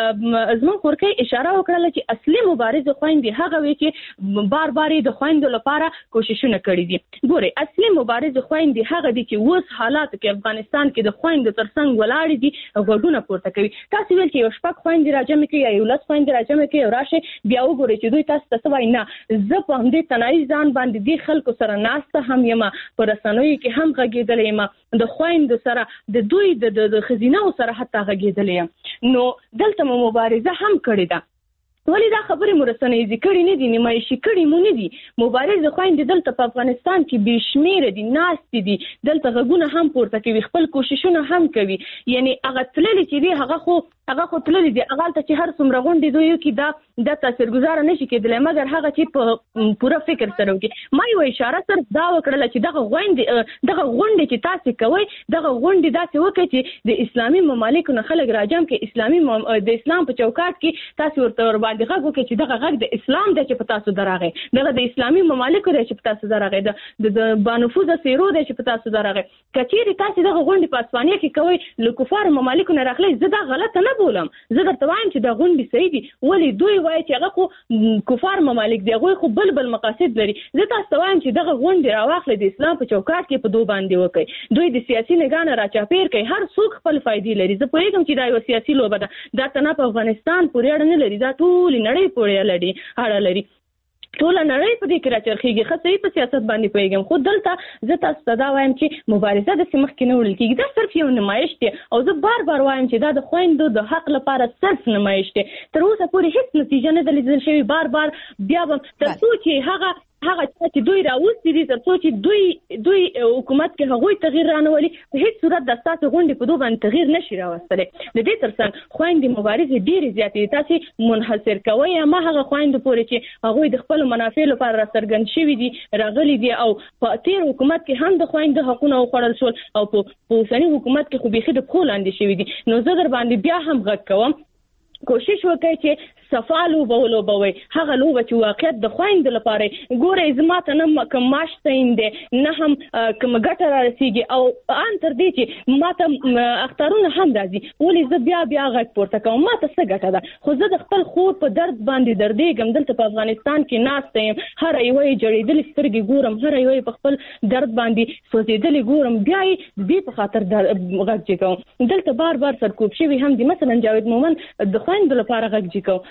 [SPEAKER 5] زمون خورکې اشاره وکړه چې اصلي مبارز خويندې هغه وی چې بار بار د خويندو لپاره کوششونه کړې دي. ګوري اصلي مبارز خويندې هغه دي چې اوس حالات کې افغانستان کې د خويندو ترڅنګ ولاړ دي غوډونه پورته کوي. تاسو ویل چې یو شپږ خويندې راجمع کوي یا یو لس خويندې راجمع کوي راشه بیا وګورئ چې دوی تاسو ته وایي نه زه په همدې تنایي ځان باندې دي خلکو سره ناسته هم یم پر رسنوي کې هم غږېدلې یم د خويندو سره د دوی د خزینه سره حتی غږېدلې یم. نو دلته مو مبارزه هم کړې ده. ولی دا خبرې مرسنې ذکرې نه دي نیمایشي کړي مو نه دي. مبارز خويندې دلته په افغانستان کې بشمیره دي ناست دي دلته غږونه هم پورته کوي خپل کوششونه هم کوي. یعنی هغه تللې چې دی هغه خو هغه خو تللې دي هغه ته چې هر څومره غونډې دوی کې دا د تاثیرګذار نشي کېدلی مګر هغه چې په پوره فکر سره وکړي. ما یو اشاره سره دا وکړله چې دغه غونډې دغه غونډې چې تاسو کوي دغه غونډې داسې وکړي چې د اسلامي ممالکو نه خلک راجم کې اسلامي مم... د اسلام په چوکاټ کې تاسو ورته ور باندې غږ وکړي چې دغه غږ د اسلام دی چې په تاسو درغه دغه د اسلامي ممالکو دی چې په تاسو درغه د بانفوذ سیرو دی چې په تاسو درغه. کچېری تاسو دغه غونډې په اسپانیا کې کوي له کفار ممالکو نه راغلي زه دا غلطه نه بولم. زه درته وایم چې دا غونډې صحیح دي ولی دوی وایي چې هغه خو کفار ممالک دی هغوی خو بل بل مقاصد لري. زه تاسو ته وایم چې دغه غونډې راواخلئ د اسلام په چوکاټ کې په دوی باندې وکړئ. دوی د سیاسي نګاه نه راچاپېر کوي هر څوک خپل فایدې لري. زه پوهېږم چې دا یوه سیاسي لوبه ده دا ته نه په افغانستان پورې اړه نه لري دا ټولې نړۍ پورې لري اړه لري. ټوله نړۍ په دې کې راچرخېږي ښه صحیح په سیاست باندې پوهېږم خو دلته زه تاسو ته دا وایم چې مبارزه داسې مخکې نه وړل کېږي. دا صرف یو نمایش دی او زه بار بار وایم چې دا د خویندو د حق لپاره صرف نمایش دی. تر اوسه پورې هېڅ نتیجه نه ده لیدل شوې. بار بار بیا به تر څو چې هغه هغه چې دوی راوستي دي تر څو چې دوی دوی حکومت کې هغوی تغییر رانولي په هیڅ صورت د ستاسو غونډې په دوی باندې تغییر نشي راوستلی. د دې ترڅنګ خویندې مبارزې ډېرې زیاتې دي. تاسې منحصر کوئ ما هغه خویندو پورې چې هغوی د خپلو منافع لپاره راڅرګند شوي دي راغلي دي او په تېر حکومت کې هم د خویندو حقونه وخوړل شول او په اوسني حکومت کې خو بیخي د پښو لاندې شوي دي. نو زه در باندې بیا هم غږ کوم کوشش وکړئ چې صفا لوبه ولوبوئ هغه لوبه چې واقعیت د خویندو لپاره ګورئ زما ته نه کوم معاش تعین دی نه هم کوم ګټه رارسېږي او ان تر دې چې ما ته اختارونه هم راځي ولې زه بیا بیا غږ پورته کوم ما ته څه ګټه ده. خو زه د خپل خور په درد باندې دردېږم دلته په افغانستان کې ناسته یم هره یوه یې جړېدلې سترګې ګورم هره یوه یې په خپل درد باندې سوځېدلې ګورم بیا یې دې په خاطر غږ جګوم. دلته بار بار سرکوب شوي هم دي مثلا جاوید مومن د خویندو لپاره غږ جګو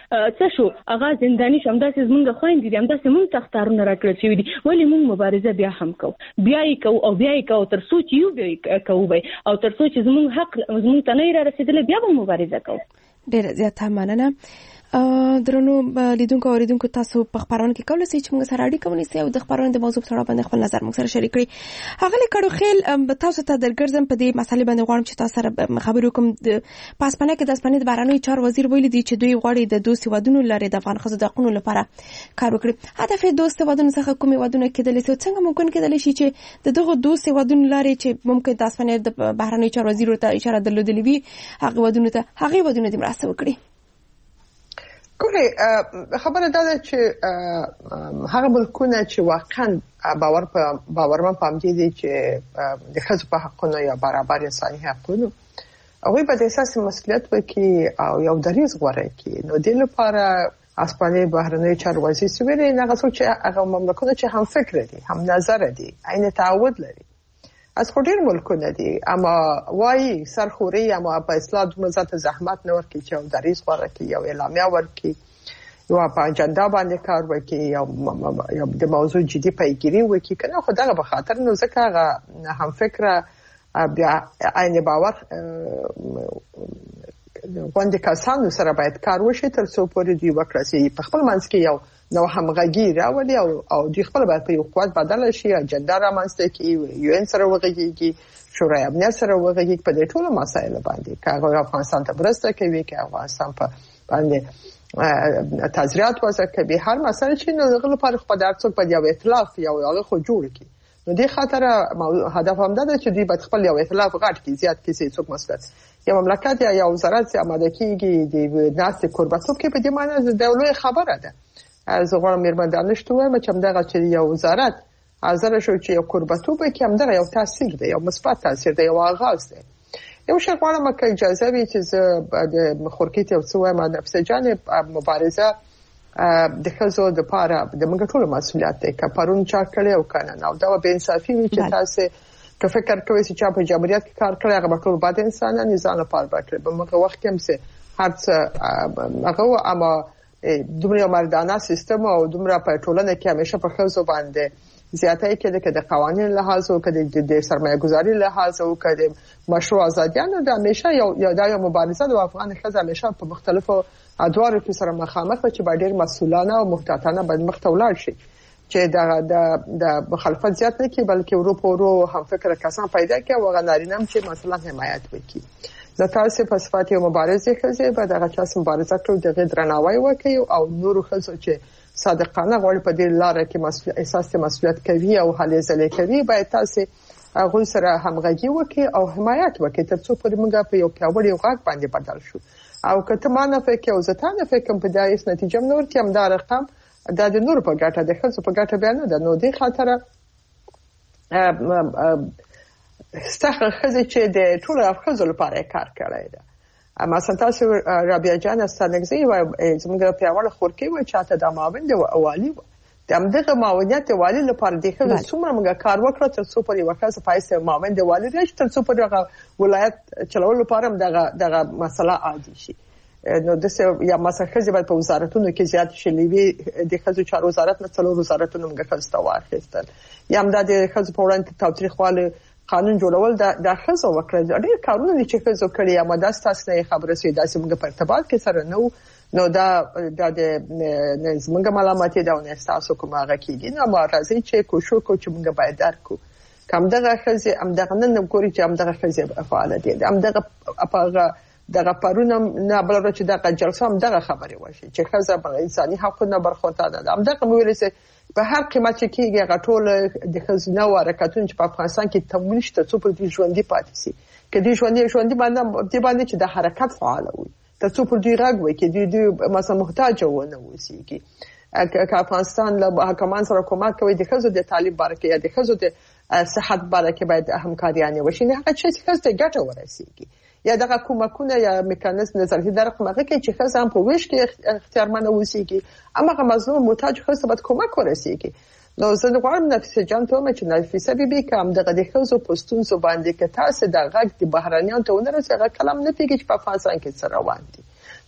[SPEAKER 5] څه شو هغه زنداني شو همداسې زمونږ خویندې دي همداسې مونږ ته اخطارونه راکړل شوي دي ولې مونږ مبارزه بیا هم کوو بیا یې کوو او بیا یې کوو تر څو چې یو بیا یې کوو به او تر څو چې زمونږ حق زمونږ ته نه را رسېدلی بیا به مبارزه کوو.
[SPEAKER 2] ډېره زیاته مننه. درنو لیدونکو او اوریدونکو تاسو په خبرونه کې کولای شئ چې موږ سره اړیکه ونیسئ او د خبرونو د موضوع په اړه باندې خپل نظر موږ سره شریک کړئ. هغه لیکړو خیل تاسو ته درګرځم په دې مسالې باندې غواړم چې تاسو سره خبرې وکم. په اسپانیا کې د اسپانیا د بهرنیو چارو وزیر ویلي دی چې دوی غواړي د دوست هیوادونو لارې د افغان ښځو د حقوقو لپاره کار وکړي. هدف یې دوست هیوادونو څخه کوم هیوادونه کېدلی شي څنګه ممکن کېدلی شي چې د دغه دوست هیوادونو لارې چې ممکن د اسپانیا د بهرنیو چارو وزیر ته اشاره درلودلې وي هغه هیوادونو ته هغه هیوادونه د مرسته وکړي.
[SPEAKER 3] ګورې خبره دا ده چې هغه ملکونه چې واقعا باور په باورمن پام دي چې د ښځو په حقونو یا برابر انساني حقونو هغوی به د اساسي مسؤلیت وکړي او یو دریځ غوره کړي. نو دې لپاره اسپانیا بهرنیو چارو وزیر ویلي هغه څوک چې هغه مملکتونه چې هم فکر دي هم نظر دي عین تعهد لري از خو ډېر ملکونه دي اما وایي سرخوري اما په اصلاح دومره ذات زحمت نه ورکړي چې یو دریځ غوره کړي یو اعلامیه ورکړي یو په اجنډا باندې کار وکړي یو د موضوع جدي پیگیری وکړي کنه خو دغه به خاطر نو ځکه هغه هم فکره بیا عین باور غونډه کسانو سره باید کار وشي تر څو پورې دی وکړي په خپل منځ کې یو نو همغږي راولي او او د خپل باید په یو قوت بدل شي اجنډا رامنځته کړي یو ان سره وغږیږي شورای امنیت سره وغږیږي په دې ټولو مسایلو باندې کاغه افغانستان ته برسته کوي چې افغانستان په باندې تذریات وځه کوي هر مسله چې نو غل لپاره خو د ارڅوک په یو ائتلاف یو هغه خو جوړ کی نو دې خاطر هدف هم ده چې دوی باید خپل یو ائتلاف غټ کی زیات کیسې څوک مسلط یو مملکت یا یو وزارت آماده کیږي د ناست قربتوب کې په دې معنی د دولت خبره ده از غواړم مېرمن دانش ته وایم چې همدغه چې یو وزارت حاضر شو چې یو قربتوب کې همدغه یو تاثیر دی یو مثبت تاثیر دی یو آغاز دی. یو شی غواړم که اجازه وي چې د خورکیت یو څه وایم نفسه جان مبارزه د ښځو د پاره د موږ ټول مسؤلیت دی که پرون چا کړی او کنه نو دا به انصافي وي چې تاسو که فکر کوئ چې چا په جمهوریت کې کار کړی هغه ټول بد انسانان ځان لپاره وکړي په موږ وخت کې هم څه هر څه هغه اما دومره مردانه سیستم او دومره په ټولنه کې همیشه په ښځو باندې زیاتې کېده چې د قوانینو لحاظ او کده د سرمایه گذاري لحاظ او کده مشروع ازادیانو د همیشه یو یو د مبارزه د افغان ښځو همیشه په مختلفو ادوارو کې سره مخامخ چې با ډېر مسؤلانه او محتاطانه باید مخ ته ولاړ شي چې د د د مخالفت زیات نه کی بلکې ورو ورو هم فکر کسان پیدا کړي او غنارینم چې مثلا حمایت وکړي. د تاسو په صفات یو مبارزه ښځې په دغه چاس مبارزه کړو د درناوی وکړي او نور ښځو چې صادقانه غواړي په دې لار کې مسؤلیت احساس مسؤلیت کوي او هلې ځلې کوي باید تاسو هغه سره همغږي وکړي او حمایت وکړي ترڅو پر موږ په یو پیاوړي غږ باندې بدل شو او کته ما نه فکر او زه نه فکر په دایس نتیجه نور کې هم دا رقم دا د نور په ګټه د ښځو په ګټه بیان نه ده نو دې خاطر ستاسو ښځې چې د ټول افغانانو لپاره کار کړی ده مثلا تاسو رابعه جان استانګزی و زموږ پیاوړ خورکی و چاته د ماوند او والی د همدغه ماونیت والی لپاره د ښځو څومره موږ کار وکړو تر څو پرې وکړه پایسته ماوند والی راشي تر څو پرې ولایت چلول لپاره دغه دغه مسله عادي شي نو د یا مثلا ښځې باید په وزارتونو کې زیات شلوي د ښځو چارو وزارت نه څلور وزارتونو موږ ښځو ته واخیستل یا هم د ښځو په وړاندې تاوتریخواله قانون جوړول د د ښځو وکړه ډېر کارونه دي چې ښځو کړي یا ماده تاسو نه خبره سي داسې موږ په ارتباط کې سره نو نو دا د زموږ ملامت دی او نه تاسو کومه هغه کېږي نو ما راځي چې کوشش کو چې موږ باید درکو کوم دغه ښځې هم دغه نن ګوري چې هم دغه ښځې فعال دي هم دغه اپاغه دغه پرونه نه بل ورځ دغه جلسه هم دغه خبره وشي چې ښځه په انساني حقوقو برخوردار ده هم دغه ویل چې په هر قیمت چې کېږي غټول د خزینه او حرکتونه چې په افغانستان کې تمویل شته څو پر دې ژوندۍ پاتې شي کې دې ژوندۍ ژوندۍ باندې دې باندې چې د حرکت فعال وي تر څو پر دې راګ وي کې دې مثلا محتاج ونه وسیږي که افغانستان له حکومت سره کومک کوي د خزو د طالب برکه یا د خزو د صحت برکه باید همکاریانه وشي نه هغه چې خزو ته ګټه ورسیږي یا دغه کومکونه یا میکانیزم نظري درقمغه کې چې خزه هم په ویش کې اختیارمن اوسېږي اما مظلوم محتاج خزه باید کومک ورسیږي نو زه غواړم نفیسه جان ته مې چې نفیسه بیبي کوم دغه د خزو پوسټون سو باندې کې تاسو د غږ د بهرانيان ته ونرسه هغه کلام نه پیږي چې په افغانستان کې سره روان دي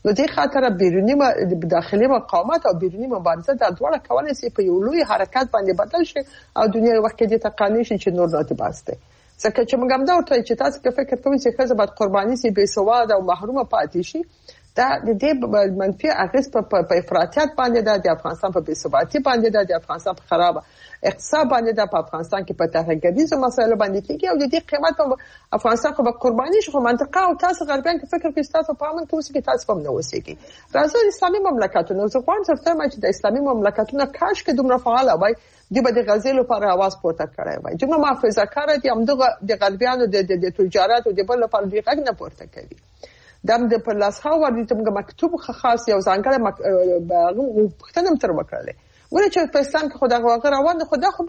[SPEAKER 3] نو دې خاطر بیرونی داخلي مقاومت او بیرونی مبارزه د دواړه کولای شي په یو لوی حرکت باندې بدل شي او دنیا وخت کې د تقانی شي چې نور نه باسته ځکه چې موږ هم دا ورته چې تاسو کې فکر کوئ چې خزه بعد قرباني سي بے سواد او محرومه پاتې شي دا د دې منفي اغیز په افراطیت باندې د افغانستان په بے ثباتی باندې د افغانستان په خراب اقتصاد باندې د افغانستان کې په تهګریزو مسایلو باندې کېږي او د دې قیمت په افغانستان خو به قرباني شي خو منطقه او تاسو غربیان کې فکر کوئ تاسو په امن کې اوسئ کې تاسو هم نه اوسئ راځي اسلامي مملکتونو زه غواړم چې د اسلامي مملکتونو کاش کې دومره فعال وای د بده غزل لپاره आवाज پورته کړی وای چې محافظه کار دي هم د غربیانو د تجارت او د بل لپاره دی غږ نه پورته کوي دم د په لاس هاو ورته موږ مکتوب خاص یو ځانګړی پښتنم تر وکړلې ولې چې په اسلام کې خدای غوغه روان خدای خو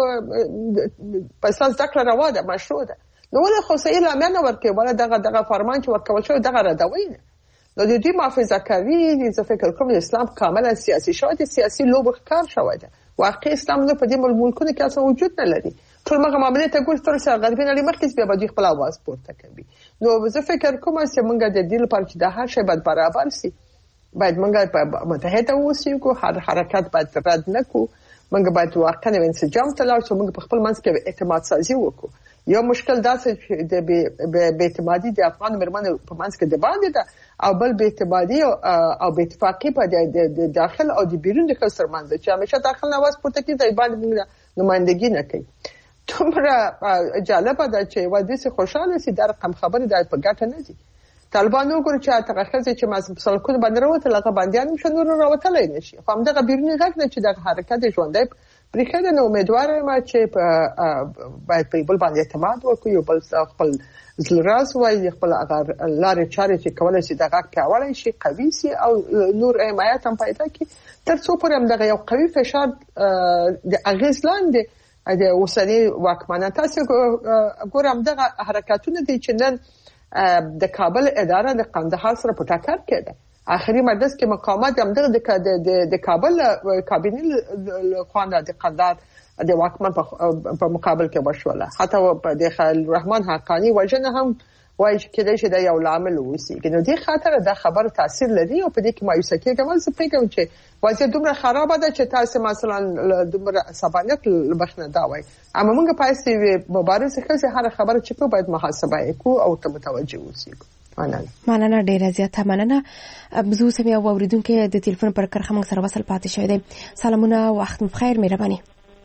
[SPEAKER 3] په اساس ذکر روان ده مشروع ده نو ولې خو سې لامل ورکه ولا دغه دغه فرمان چې ورکول شو دغه ردوي نه نو د دې محافظه کوي د فکر کوم اسلام کاملا سیاسي شوی دی سیاسي لوب ښکار شوی دی واقعي اسلام نه په دې ملکونو کې اصلا وجود نه لري ټول مګه معاملې ته ګور تر څو غربي نړۍ مرکز بیا به خپل आवाज پورته کوي نو زه فکر کوم چې موږ د دې لپاره چې د هر شی باید برابر سي باید موږ په متحده اوسو هر حرکت باید رد نکو موږ باید واقعا انسجام ته لاړ شو موږ په خپل منځ کې اعتماد سازي وکړو یو مشکل دا چې د بې اعتمادي د افغان مرمنو په منځ کې د باندې ده او بل بې اعتمادي او بې اتفاقي په د داخل او د بیرون د خلکو ترمنځ چې همیشه داخل نواز پورته کیږي د باندې نمائندګي نه کوي تومره جالبه ده چې وادي سي خوشاله سي در رقم خبره د په ګټه نه دي طالبان وګوري چې تغخزه چې مازه سلکونه باندې وروته لغه باندې نشو نور راوتلای نشي خو همدغه بیرونی غږ نه چې د حرکت ژوندۍ پرېکړه نو امیدوارم چې په باید په بل باندې اعتماد وکړو یو بل خپل زلراز وای خپل اگر لارې چارې چې کولای شي دغه کاوړی شي قوي سي او نور حمایت هم پیدا کړي تر څو پرم دغه یو قوي فشار د اغیز لاندې د اوسنی واکمنان تاسو ګورم دغه حرکتونه دي چې نن د کابل اداره د قندهار سره په ټکر کې ده اخري مجلس کې مقامات هم د د کابل کابینې خوانده د قندهار د واکمن په مقابل کې وشوله حتی د خلیل الرحمن حقانی وجنه هم وایي چې کله چې د یو لامل وسی کنه د خاطر د خبر تاثیر لري او په دې کې مایوسه کېږم زه پیګم چې وضعیت دومره خراب ده چې تاسو مثلا دومره سبانیت لبخنه دا وایي اما موږ پاتې مبارزه کوي هر خبره چې په باید محاسبه وکړو او ته متوجه اوسئ مننه
[SPEAKER 2] مننه ډیره زیاته مننه بزو سمي او اوریدونکو د ټلیفون پر کرخه موږ سره وصل پاتې شوی دی سلامونه وخت بخیر مهرباني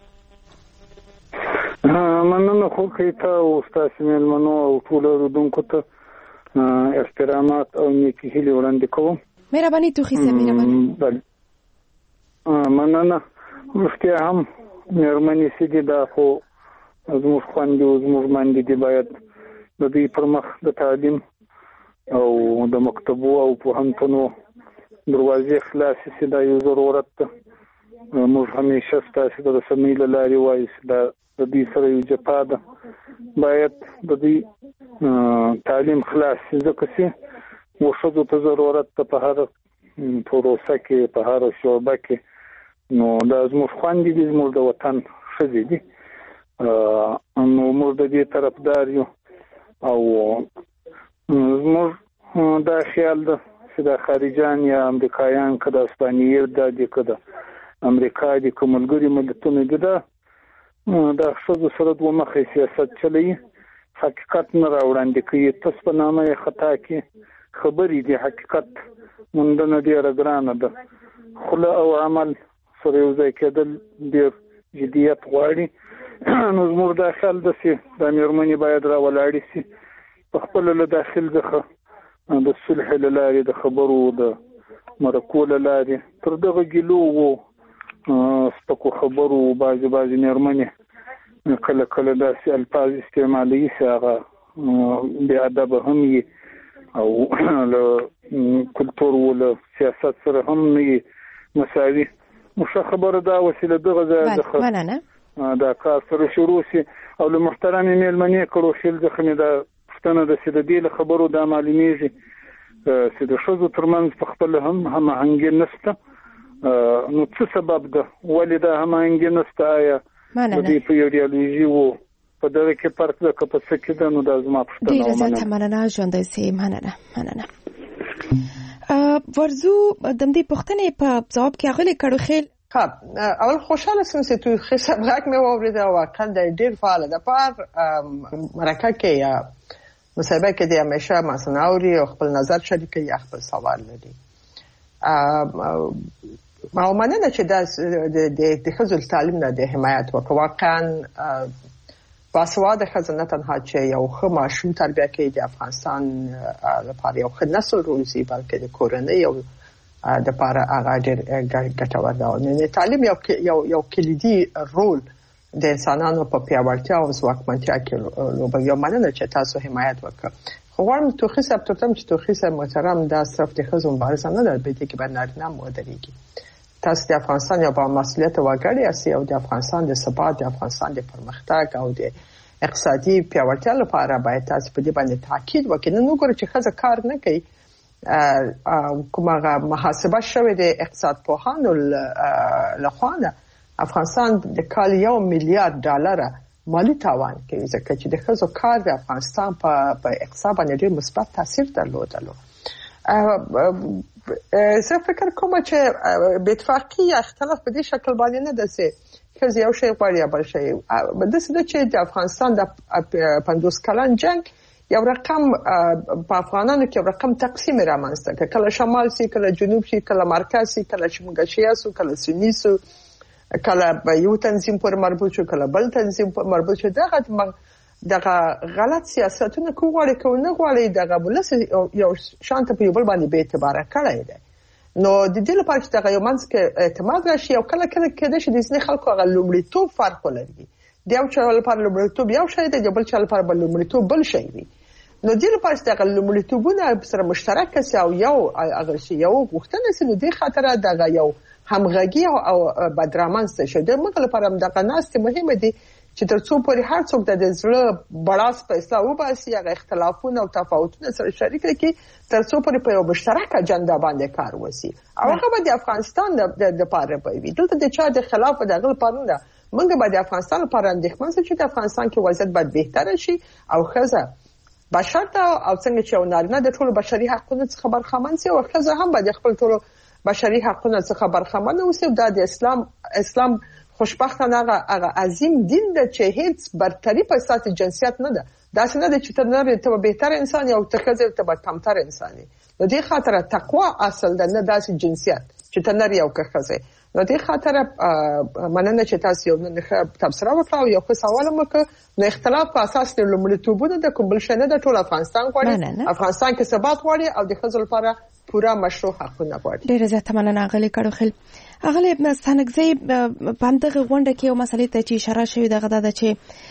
[SPEAKER 6] مننه خو کیته او تاسو ملمنو او ټول اوریدونکو ته احترامات او نیکی هیله وړاندې کوم
[SPEAKER 2] مهرباني توخي سمي مهرباني
[SPEAKER 6] مننه مفتي هم مهرباني سيدي دا خو زموږ خوندې او زموږ باندې دی باید د دې پر مخ د تعلیم او د مکتبو او پوهنتونو دروازې خلاصې سي دا یو ضرورت ده موږ همیشه ستاسو د رسنۍ له لارې وایو دا د دې سره یو جپا ده باید د دې تعلیم خلاص ځکه چې وښځو ته ضرورت ده په هر پروسه کې په هر شعبه کې نو دا زموږ خوندې دي زموږ د وطن ښځې دي نو موږ د دې طرفدار یو او زموږ دا خیال ده چې د خارجان یا امریکایان که د اسپانیې دا دي که د امریکا دي که ملګري ملتونه دي دا د ښځو سره دوه مخی سیاست چلوي حقیقت نه راوړاندې کوي تاسو په نامه یې خطا کې خبرې دي حقیقت موندنه ډېره ګرانه ده خوله او عمل سره یو ځای کېدل ډېر جدیت غواړي نو زموږ دا خیال ده چې دا مېرمنې باید راولاړې سي په خپله له داخل څخه د صلح له لارې د خبرو د مرکو له لارې تر دغه ګیلو و سپکو خبرو بعضې بعضې مېرمنې کله کله داسې الفاظ استعمالوي چې هغه بې ادبه هم وي او له کلتور و له سیاست سره هم نه وي مساوي نو ښه خبره دا وسیله دغه ځای څخه دا کار سره شروع سي او له محترمې مېلمنې کړو خیل څخه مې دا پوښتنه ده چې د دې له خبرو دا معلومېږي چې د ښځو ترمنځ په خپله هم هماهنګي نشته نو څه سبب ده ولې دا هماهنګي نشته آیا د دې په ایډیالوژي و په دغه کې فرق ده که په څه کې ده نو دا زما پوښتنه
[SPEAKER 2] ډېره زیاته مننه ژوندی سي مننه مننه ورزو د دې پوښتنې په جواب کې اغلی کړو خیل
[SPEAKER 3] ها اول خوشاله سم چې تو خسب راک مې وورید او واقعا د ډیر فعال ده پر مرکه کې یا مصاحبه کې د همیشه مسناوري او خپل نظر شریکي یا خپل سوال لري ما ومننه چې د د خزل تعلیم نه د حمایت وکړه واقعا باسواده خزانه تنها چې یو ښه ماشوم تربیه کوي د افغانستان لپاره یو ښه نسل روزي بلکې د کورنۍ یو د لپاره هغه ډېر ګټور ده نو تعلیم یو یو یو کلیدي رول د انسانانو په پیاوړتیا او ځواکمنتیا کې لوبوي یو مننه چې تاسو حمایت وکړه خو غواړم توخي صاحب ته چې توخي صاحب محترم دا صرف د خزو مبارزه نه ده بلکې کې باندې نارینه مو درېږي تاسو د افغانستان یو با مسؤلیت وګړي اسی او د افغانستان د ثبات د افغانستان د پرمختګ او د اقتصادي پیاوړتیا لپاره باید تاسو په دې باندې تاکید وکړئ نو ګورئ چې خزه کار نه کوي کومه محاسبه شوې د اقتصاد پوهانو لخوا افغانستان د کال یو میلیارډ ډالر مالی تاوان کوي ځکه چې د خزو کار د افغانستان په اقتصاد باندې ډېر مثبت تاثیر درلودلو زه فکر کوم چې بې اتفاقي یا اختلاف په دې شکل باندې نه ده چې خزه یو شی غواړي یا بل شی د څه چې د افغانستان د پنځوس کلن جنگ یو رقم په افغانانو کې یو رقم تقسیم رامنځته کړ کله شمال سي کله جنوب سي کله مرکز سي کله شمګشیا سو کله سنی سو کله یو تنظیم پر مربوط شو کله بل تنظیم پر مربوط شو دغه دغه غلط سیاستونه کوغړې کو نه غواړي دغه بلس یو شانت په یو بل باندې به اعتبار کړی دی نو د دې لپاره چې دغه یو منځ کې اعتماد راشي او کله کله کېده چې د ځینې خلکو هغه لومړیتوب فرق ولري د یو چا لپاره لومړیتوب یو شی دی د بل چا لپاره بل لومړیتوب بل شی وي نو دې لپاره چې دغه لومړیتوبونه سره مشترک شي او یو هغه شی یو غوښتنه سي نو دې خاطر دغه یو همغږي او بدرامنځ شي د موږ لپاره دغه ناست مهمه دي چې ترڅو پورې هر څوک د زړه بڑاس په اصلاح وباسي هغه اختلافونه او تفاوتونه سره شریک کړي ترڅو پورې په یو مشترک اجنډا باندې کار وشي او هغه به د افغانستان د لپاره وي دلته د چا د خلاف دغه لپاره نه موږ به د افغانستان لپاره اندېښمن چې د افغانستان کې وضعیت به بهتر شي او خزه بشر ته او څنګه چې نارینه د ټولو بشري حقوقو څخه برخمن شي او خزه هم به د خپل ټولو بشري حقوقو څخه برخمن اوسي د اسلام اسلام خوشبختانه هغه عظیم دین د چې هیڅ برتری په اساس جنسیت نه ده دا څنګه د چې تنه ته بهتر انسان او تخزه ته کمتر انسان نو دې خاطر تقوا اصل ده نه داسې جنسیت چې تنه یو کخزه نو دې خاطر مننه چې تاسو یو نه تبصره وکړو یو څه سوال وکړ نو اختلاف په اساس د لومړیتوبونو د کوم بل شنه د ټول افغانستان غواړي افغانستان کې ثبات غواړي او د خزل لپاره پورا مشروع حقونه غواړي
[SPEAKER 2] ډیره زیاته مننه غلي کړو خل اغلی ستانګزي باندې غونډه کې یو مسلې ته چې اشاره شوې دغه د چې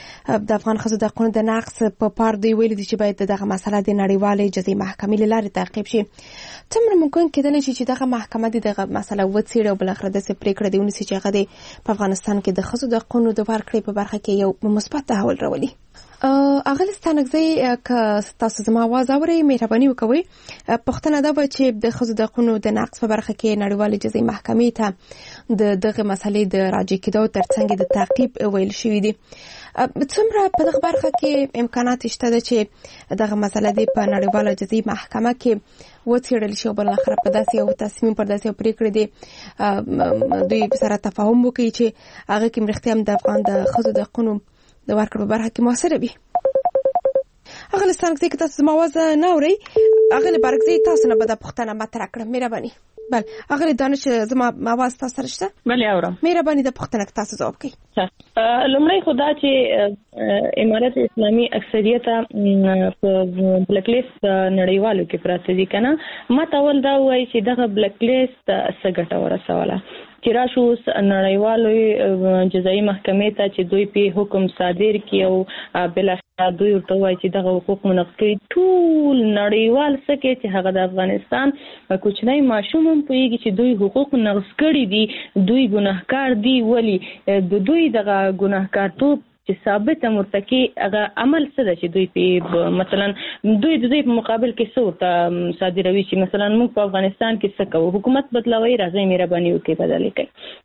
[SPEAKER 2] د افغان ښځو د حقوقو د نقض په پار دی ویل دي چې باید دغه مسله د نړیوالې جزایي محکمې له لارې تعقیب شي څومره ممکن کېدلی شي چې دغه محکمه دغه مسله وڅېړي او بالاخره داسې پرېکړه دې ونیسي چې هغه په افغانستان کې د ښځو د حقوقو د ورکړې په برخه کې یو مثبت تحول راولي اغلی ستانګزي که تاسو زما आवाज اورئ مهرباني وکوئ پښتنه دا و چې د ښځو د حقوقو د نقض په برخه کې نړیوالې جزایي محکمې ته د دغه مسلې د راجع کېدو ترڅنګ د تعقیب ویل شوی دی څومره په دغه برخه کې امکانات شته چې دغه مسله د په نړیواله جزایي محکمه کې وڅېړل شي او بل اخر په داسې یو تصمیم پر داسې پریکړه دی دوی سره تفاهم وکړي چې هغه کې مرختیا هم د افغان د ښځو د حقوقو د ورکړې په برخه کې موثره وي هغه لستانګزي کې تاسو زما आवाज نه اورئ هغه لبرګزي تاسو نه به د پښتنه مطرح کړم مهرباني بل هغه دانش زما आवाज تاسو سره شته
[SPEAKER 5] بل اورم
[SPEAKER 2] مهرباني د پښتنه تاسو ځواب کړئ
[SPEAKER 5] لومړی خدا چې امارات اسلامي اکثریت په بلیک لیست نړیوالو کې پراته دي کنه ما تاول دا وایي چې دغه بلیک لیست څه ګټه ورسوله چې راشو نړیوالو جزایي محکمې ته چې دوی په حکم صادر کړي او بل دوی ورته وایي چې دغه حقوق منعقد کړي ټول نړیوال څه کې چې هغه د افغانستان کوچنی ماشوم هم پوهیږي چې دوی حقوق نقض کړي دي دوی ګناهکار دي ولی د دوی دغه ګناهکارتوب چې ثابت مرتکي هغه عمل څه ده چې دوی په مثلا دوی د دوی په مقابل کې څه ورته صادروي چې مثلا موږ په افغانستان کې څه کوو حکومت بدلوي راځي مهرباني وکړئ بدلې کړئ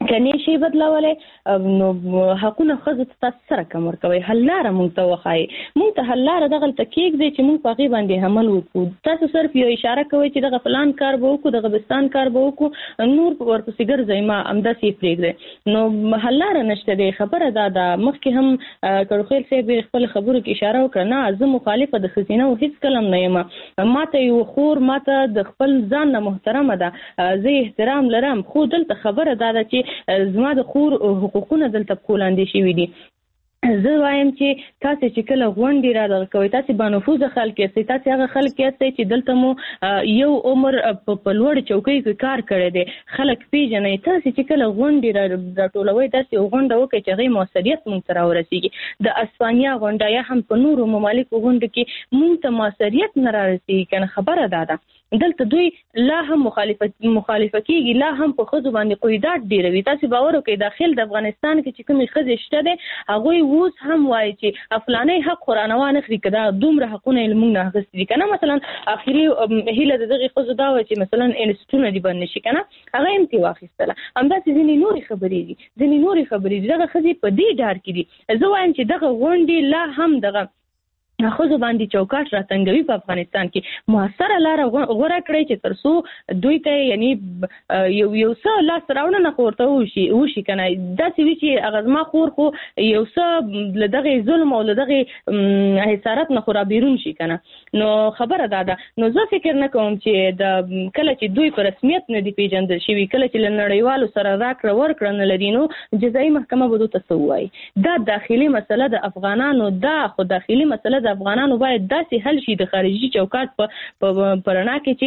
[SPEAKER 5] کني شي بدلولې نو حقونه خزه تاسو سره کوم ورکوي حل لاره مونږ ته وخایي مونږ ته حل لاره دغه تکیک دی چې مونږ په غي باندې عمل وکړو تاسو صرف یو اشاره کوي چې دغه فلان کار به وکړو دغه بستان کار به وکړو نور ورپسې ګرځي ما امدا سي پریږدي نو حل لاره نشته دی خبره دا ده مخکې هم کړخیل صاحب خپل خبرو کې اشاره وکړه نه زه مخالفه د خزینه او هیڅ کلم نه یم ماته یو خور ماته د خپل ځان نه محترمه ده زه احترام لرم خو دلته خبره دا ده چې زما د خور حقوقونه دلته په وړاندې شوي دي زه وایم چې تاسو چې کله غونډې را دغه کوي تاسو بانفوذ خلک یې تاسو هغه خلک یې چې دلته مو یو عمر په لوړ چوکۍ کې کار کړی دی خلک پیژنې تاسو چې کله غونډې را ټولوي تاسو غونډه وکړئ چې هغه موثریت مونږ سره ورسیږي د اسپانیا غونډه یا هم په نورو ممالکو غونډه کې مونږ ته موثریت نه رارسیږي کنه خبره ده ده دلته دوی لا هم مخالفت مخالفه کیږي لا هم په خود باندې قیودات ډیروي تاسو باور وکړئ داخل د افغانستان کې چې کومې خزې شته ده هغه اوس هم وایي چې افلانې حق قرانه نه خري کړه دومره حقونه علمونه نه غوښتي کنه مثلا اخیری هیله دغه خزو دا و چې مثلا انستیتوټونه دی باندې شي کنه هغه هم تی واخیستله همدا ځینې نوري خبرې دي ځینې نوري خبرې دي دغه خزې په دې ډار کې دي زه وایم چې دغه غونډې لا هم دغه خزو باندې چوکاټ راتنګوي په افغانستان کې موثره لاره غوړه کړی چې ترڅو دوی ته یعنی یو یو څه لاس راوړنه نه کوته وشي وشي کنه داسې وی چې هغه ما خور خو یو څه لدغه ظلم او لدغه حسارت نه خورا بیرون شي کنه نو خبره ده ده نو زه فکر نه کوم چې د کله چې دوی په رسمیت نه دی پیژندل شوی کله چې لنړیوالو سره راکړه ورکړه نه لري نو جزایي محکمه به دوی ته وایي دا داخلي مسله د افغانانو دا خو داخلي مسله د افغانانو باید داسې حل شي د خارجي چوکاټ په پرنا کې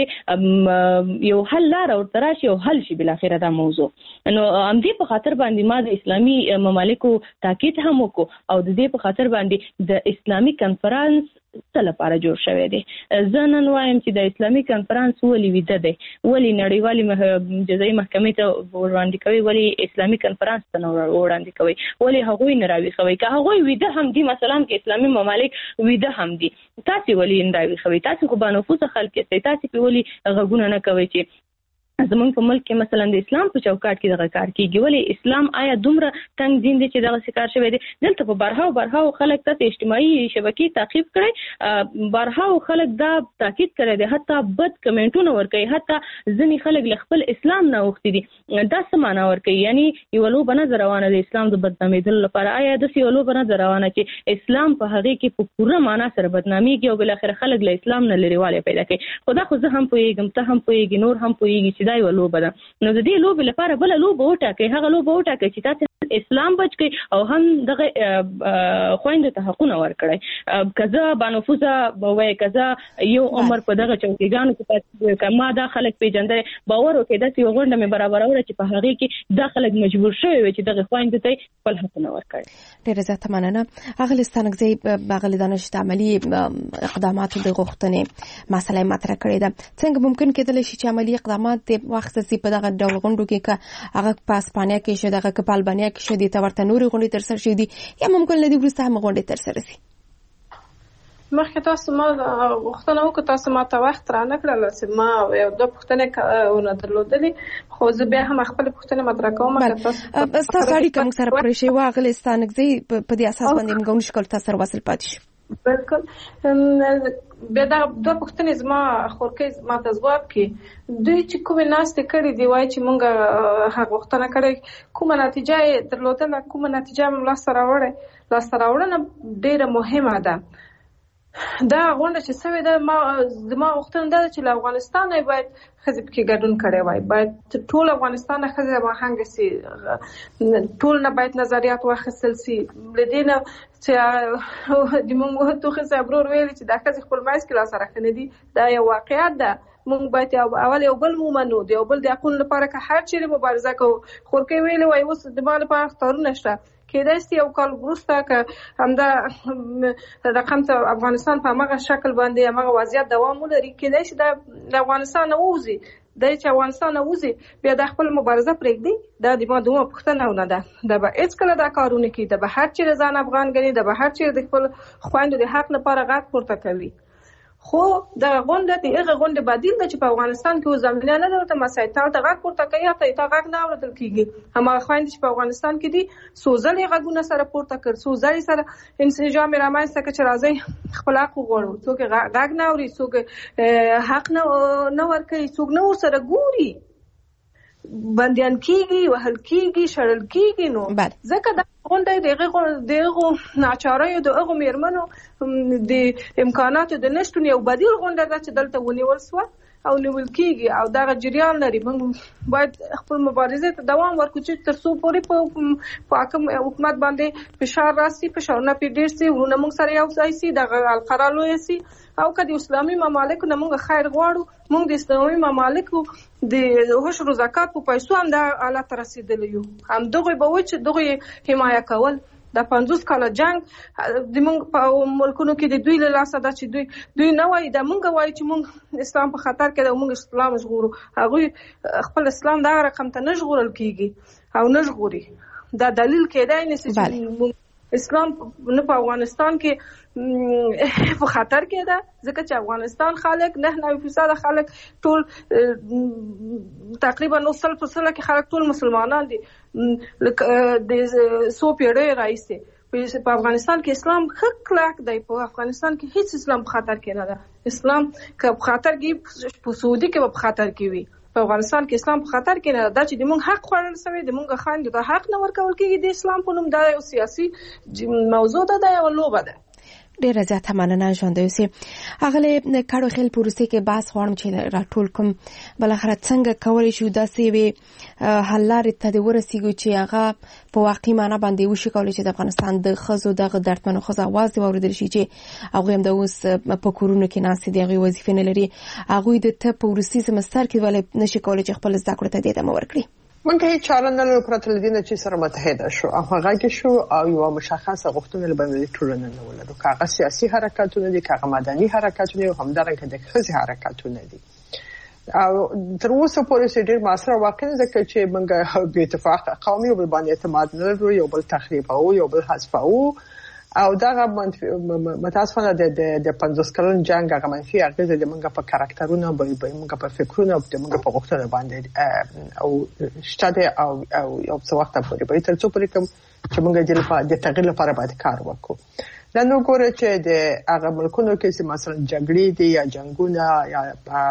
[SPEAKER 5] چې یو حل لاره ورته راشي او حل شي بل اخره دا موضوع نو ام دې په خاطر باندې ما د اسلامي ممالکو تاکید هم وکړو او د دې په خاطر باندې د اسلامي کنفرانس څه لپاره جوړ شوی دی زه نن وایم چې د اسلامي کنفرانس ولې ویده دی ولې نړیوالې جزایي محکمې ته وړاندې کوي ولې اسلامي کنفرانس ته نه وړاندې کوي ولې هغوی نه راویښوي که هغوی ویده هم دي مثلا که اسلامي ممالک ویده هم دي تاسې ولې نه راویښوي تاسې خو بانفوذه خلک یاستئ تاسې پې ولې غږونه نه کوئ چې زمونږ په ملک کې مثلا د اسلام په چوکاټ کې دغه کار کیږي ولې اسلام آیا دومره تنګ دین دی چې دغه کار شوی دی دلته په بارهاو بارهاو خلک تاسو اجتماعي شبکې تعقیب کړئ بارهاو خلک دا تاکید کړی دی حتی بد کمنټونه ورکوي حتی ځینې خلک له خپل اسلام نه اوښتي دي دا څه معنا ورکوي یعنی یوه لوبه نه ده روانه د اسلام د بدنامېدلو لپاره آیا داسې یوه لوبه نه ده روانه چې اسلام په هغې کې په پوره معنا سره بدنامېږي او بالاخره خلک له اسلام نه لرېوالی پیدا کوي خو دا خو زه هم پوهېږم ته هم پوهېږي نور هم پوهېږي چې دا یوه لوبه ده نو د دې لوبې لپاره بله لوبه وټاکئ هغه لوبه وټاکئ چې تاسې اسلام بچ کړئ او هم دغه خویندو ته حقونه ورکړئ که زه بانفوذه وایي که زه یو عمر په دغه چوکیګانو کې که ما دا خلک پیژندلی باور وکړئ داسې یوه غونډه مې برابروله چې په هغې کې دا خلک مجبور شوي وي چې دغه خویندو ته خپل حقونه ورکړي
[SPEAKER 2] ډېره زیاته مننه اغلې ستانکزی اغلې دانش د عملي اقداماتو د غوښتنې مسله مطرح کړې ده څنګه ممکن کېدلی شي چې عملي اقدامات د وخت سي په دغه ډول غونډو کې که هغه په اسپانیا کې شي دغه په البانیا کې شي د ورته نورې غونډې ترسره شي دي یا ممکن لدی وروسته هم غونډې ترسره شي
[SPEAKER 4] مخکې تاسو ما غوښتنه وکړه تاسو ما ته وخت را نه کړل چې ما یو دوه پوښتنې ونه درلودلې خو زه بیا هم خپل پوښتنه مطرح کوم
[SPEAKER 2] که تاسو اړیکه موږ سره پرې شي واغلې ستانکزی په دې اساس باندې موږ نشکل تاسو سره وصل پاتې شو
[SPEAKER 4] بالکل بیا دا دوه پوښتنې زما خورکې ما ته ځواب کړي دوی چې کومې ناستې کړي دي وایي چې موږ هغه غوښتنه کړې کومه نتیجه یې درلودله کومه نتیجه هم لاسته راوړې لاسته راوړنه ډېره مهمه ده دا غونډه چې سوې ده ما زما غوښتنه ده چې له افغانستانه باید ښځې پکې ګډون کړی وای باید ټول افغانستان نه ښځې هماهنګه سي ټول نه باید نظریات واخیستل سي له دې نه چې د موږ توخې صاحب ورور ویلي چې دا ښځې خپل منځ کې لاسته راښنې دي دا یو واقعیت ده موږ باید اول یو بل ومنو د یو بل د حقونو لپاره که هر چیرې مبارزه کوو خورکۍ ویلې وایي اوس د ما لپاره اختارونه شته کېدای شي یو کال وروسته که همدا رقم ته افغانستان په همغه شکل باندې همغه وضعیت دوام ولري کېدای شي دا د افغانستان نه ووځي دی چې افغانستان نه ووځي بیا د خپل مبارزه پرېږدي دا د ما دومره پوښتنه نه ده دا به هېڅکله دا کارونه کوي دا به هر چیرې ځان افغان ګڼي دا به هر چیرې د خپل خویندو د حق لپاره غږ پورته کوي خو د غونډه د هغه غونډه بدیل د چې په افغانستان کې زمينه نه ده ته مسایتال ته غږ پورته کوي ته ته غږ نه اورېدل کیږي. هغه خويند چې په افغانستان کې دي سوزلې غږونه سره پورته کړ، سوزلې سره انسجام رامنځته کړ چې راځي خپل حق وغواړو. څوک غږ نه اوري، څوک حق نه نه ورکوي، څوک نه ورسره ګوري، بنديان کیږي، وهل کیږي، شړل کیږي. نو ځکه دا غونډه دغه دغه ناچارۍ د هغه میرمنو د امکاناتو د نشټون یو بدیل غونډه ده چې دلته ونیول سو او نیول کیږي او دا جریان لري. موږ باید خپل مبارزه ته دوام ورکړو چې تر څو پورې په حکم حکومت باندې فشار راسي، فشارونه په ډیر سي، ورونه موږ سره یو ځای سي، د القرار لوی سي او کدي اسلامي ممالک نه موږ خیر غواړو. موږ د اسلامي ممالکو د هوشر زکات په پیسو هم د حالت رسیدلی یو. هم دغه به و چې دغه حمایه کول د پنځوس کاله جنگ د موږ په ملکونو کې د دوی له لاسه دا چې دوی دوی نه وایي د موږ وایي چې موږ اسلام په خطر کې ده، موږ اسلام ژغورو. هغه خپل اسلام دا رقم ته نه ژغورل کیږي او نه ژغوري. دا دلیل کېدای نه چې اسلام نه په افغانستان کې په خطر کې ده، ځکه چې افغانستان خلک نه نوي فیصد خلک ټول تقریبا نو سل پر سل کې خلک ټول مسلمانان دي. د سو پیړۍ راځي په افغانستان کې اسلام ښه کلک دی. په افغانستان کې هیڅ اسلام په خطر کې نه ده. اسلام که په خطر کې په سعودي کې په خطر کې وي، په افغانستان کې اسلام په خطر کې نه ده. چې د موږ حق خوړل شوی، د موږ خاند د حق نه ورکول کېږي د اسلام په نوم. دا یو سیاسي موضوع ده، دا یو لوبه ده.
[SPEAKER 2] ډیره زیاته مننه ژوند اوسئ. اغله کډو خل پروسې کې باس غواړم چې راټول کوم بل اخر څنګه کولای شو داسې وي حل لارې ته ورسیږو چې هغه په واقعي معنی باندې وشي کولای چې د افغانستان د خزو دغه درتمنو خزو आवाज دی اوریدل شي چې هغه هم د اوس په کورونو کې ناس دي، هغه وظیفه نه لري، هغه د ته په ورسي سمستر کې ولې نشي کولای چې خپل زده کړو ته دې دمه ورکړي.
[SPEAKER 3] منګه هیڅ چاره نه لرو پرته لدینه چې سره متحده شو او هغه کې شو او یو مشخصه غوښتنه لبنلي ټولنه نه ولرو. کاغه سیاسي حرکتونه دي، کاغه مدني حرکتونه او همدارنګه د خزي حرکتونه دي. او تر اوسه پورې ډېر معاصر واقع نه ځکه چې منګه به اتفاق قومي او باندې اعتماد نه لرو، یو بل تخریب او یو بل حذف او او دغه متاسفانه د د پنځوس کلن جنگ هغه منفي اغیزه د منګه په کاراکټرونو به منګه په فکرونو او د منګه په غوښتنه باندې او شته او او یو څه وخت پورې به تر څو پورې کوم چې منګه د تغیر لپاره باید کار وکړو. دا نو ګوره چې د هغه ملکونو کې چې مثلا جګړې دي یا جنگونه یا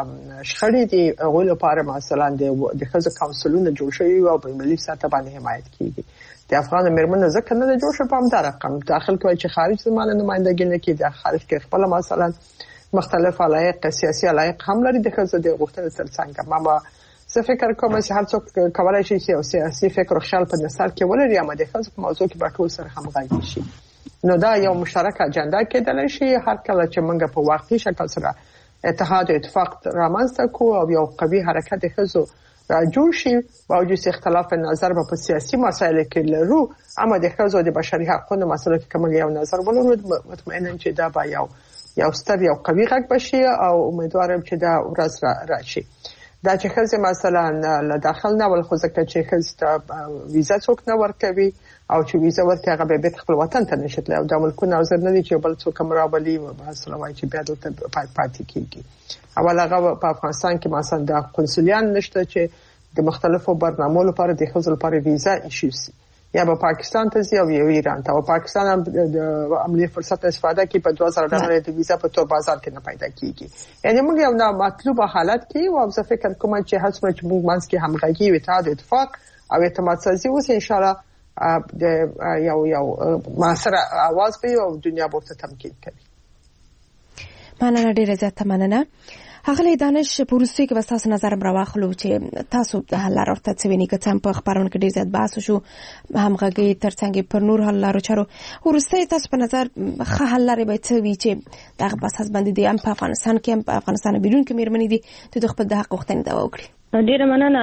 [SPEAKER 3] شخړې دي، هغه لپاره مثلا د خزو کونسلونه جوړ شوي او په ملي سطح باندې حمایت کیږي. د افغان میرمنو ځکه نه جوړ شو په همدا رقم داخل کوي چې خارج زمانه نمائندګي نه کوي، د خارج کې خپل مثلا مختلف علایق سیاسي علایق هم لري د خزو د غوښتنې ترڅنګ. ما زه فکر کوم چې هر څوک کولای شي چې سیاسي فکر او خیال په نسل کې ولري، اما د خزو په موضوع کې به ټول سره همغږي شي. نو دا یو مشترک اجنډا کېدلی شي هر کله چې موږ په واقعي شکل سره اتحاد او اتفاق رامنځته کوو او یو قوي حرکت خزو را جوړ شي. باوجود اختلاف نظر په سیاسي مسایلو کې لرو، اما د خزو د بشري حقوقو مسله کې کوم یو نظر ولرو، مطمئنم چې دا به یو یو ستر یو قوي غږ بشي او امیدوارم چې دا ورځ راشي. دا چې خزه مثلا له داخل نه ول خو ځکه چې خزه ویزا څوک نه ورکوي او چې ویزا ورته هغه به خپل وطن ته نشته او د ملکونو ازر نه دي چې بل څوک مرابلي مثلا وایي چې بیا دلته پاتې کیږي. اول هغه په افغانستان کې مثلا د قنصلیان نشته چې د مختلفو برنامو لپاره د خزو لپاره ویزا ایشو سي، یا به پاکستان ته ځي او یا ایران ته. او پاکستان هم د عملی فرصت استفاده کوي په دوه زره ډالر د ویزا په تور بازار کې نه پیدا کیږي. یعنی موږ یو نه مطلوبه حالت کې او زه فکر کوم چې هڅه چې موږ منځ کې همغږي او اتحاد اتفاق او اعتماد سازي وسه ان شاء الله د یو یو معاصر आवाज به او دنیا به تمکین کوي.
[SPEAKER 2] مننه ډیره زیاته مننه. هغه دانش پروسې کې وساس نظر راوخلو چې تاسو د حل لارو ته څه ویني که څنګه په خبرونو کې ډیر زیات بحث شو همغږي ترڅنګ پر نور حل لارو چارو ورسته تاسو په نظر خه حل لارې به څه وي چې دغه بحث باندې دی هم په افغانستان کې هم په افغانستان بیرون کې میرمنې دي چې د خپل د حق غوښتنې دا وکړي.
[SPEAKER 5] ډیره مننه.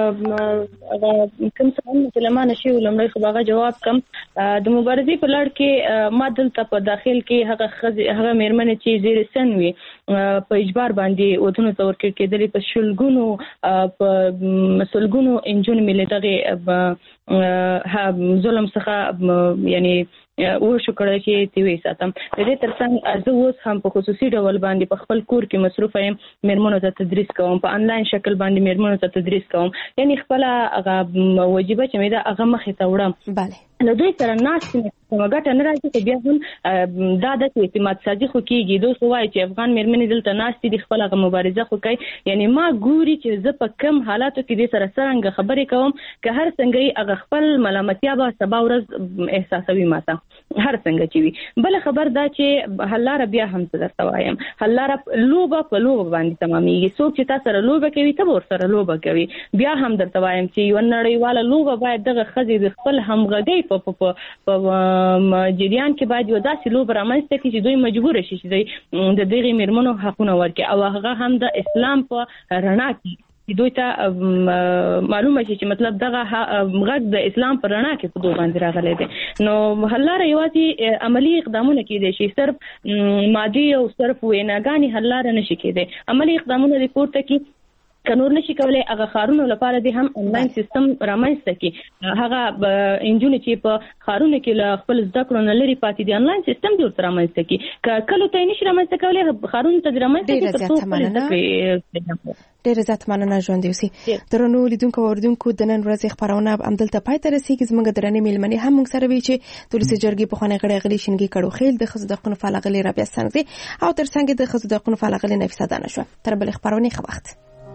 [SPEAKER 5] هغه کوم څه چې لمانه شي ولمړی خو هغه جواب کم د مبارزې په لړ کې ما دلته په داخل کې هغه هغه میرمنې چې زیر سن وي په اجبار باندې ودونو ته ورکړل کېدلې په شلګونو په مسلګونو انجون ملي دغه ظلم څخه یعنی او شو کړی چې تی وی ساتم. د دې ترڅنګ زه اوس هم په خصوصي ډول باندې په خپل کور کې مصروف یم، میرمنو ته تدریس کوم، په انلاین شکل باندې میرمنو ته تدریس کوم، یعنی خپل هغه وجیبه چې مې ده هغه مخې ته وړم.
[SPEAKER 2] بله
[SPEAKER 5] نو دوی سره ناستې کومه ګټه نه راځي چې بیا هم دا د اعتماد سازي خو کېږي. دوی خو وایي چې افغان میرمنې دلته ناستې دي خپل هغه مبارزه خو کوي، یعنی ما ګوري چې زه په کم حالاتو کې دې سره څرنګه خبرې کوم که هر څنګه یې هغه خپل ملامتیا به سبا ورځ احساسوي ماته هر څنګه چې وي. بل خبر دا چې حلاره بیا هم څه درته وایم، حلاره لوبه په لوبه باندې تمامېږي. څوک چې تا سره لوبه کوي ته به ورسره لوبه کوي. بیا هم درته وایم چې یوه نړیواله لوبه باید دغه ښځې د خپل همغږۍ په په جریان کې باید یو داسې لوبه رامنځته کړي چې دوی مجبور شي چې دوی د دغې میرمنو حقونه ورکړي او هغه هم د اسلام په رڼا کې دوی ته معلومه شي چې مطلب دغه غږ د اسلام په رڼا کې په دوی باندې راغلی دی. نو حل لاره یوازې عملي اقدامونه کېدای شي، صرف مادي او صرف ویناګانې حل لاره نشي کېدای. عملي اقدامونه د پورته کې که نور نشي کولی هغه ښارونو لپاره دې هم انلاین سیستم رامنځته کړي. هغه انجونې چې په ښارونو کې له خپل زده کړو نه لرې پاتې دي انلاین سیستم دې ورته رامنځته کړي. که کلو ته یې نشي رامنځته کولی ښارونو ته دې رامنځته کړي تر څو خپلې زده کړې.
[SPEAKER 2] ډېره زیاته مننه ژوندي اوسئ. درنو لیدونکو او اورېدونکو د نن ورځې خپرونه همدلته پای ته رسېږي. زموږ درنې مېلمنې هم موږ سره وي چې د ولسي جرګې پخوانۍ غړې اغلې شینګي کړوخیل، د ښځو د حقونو فعال اغلې رابعه سنګزي او تر څنګ د ښځو د حقونو فعال اغلې نفیسه دانشوه. تر بلې خپرونې ښه وخت.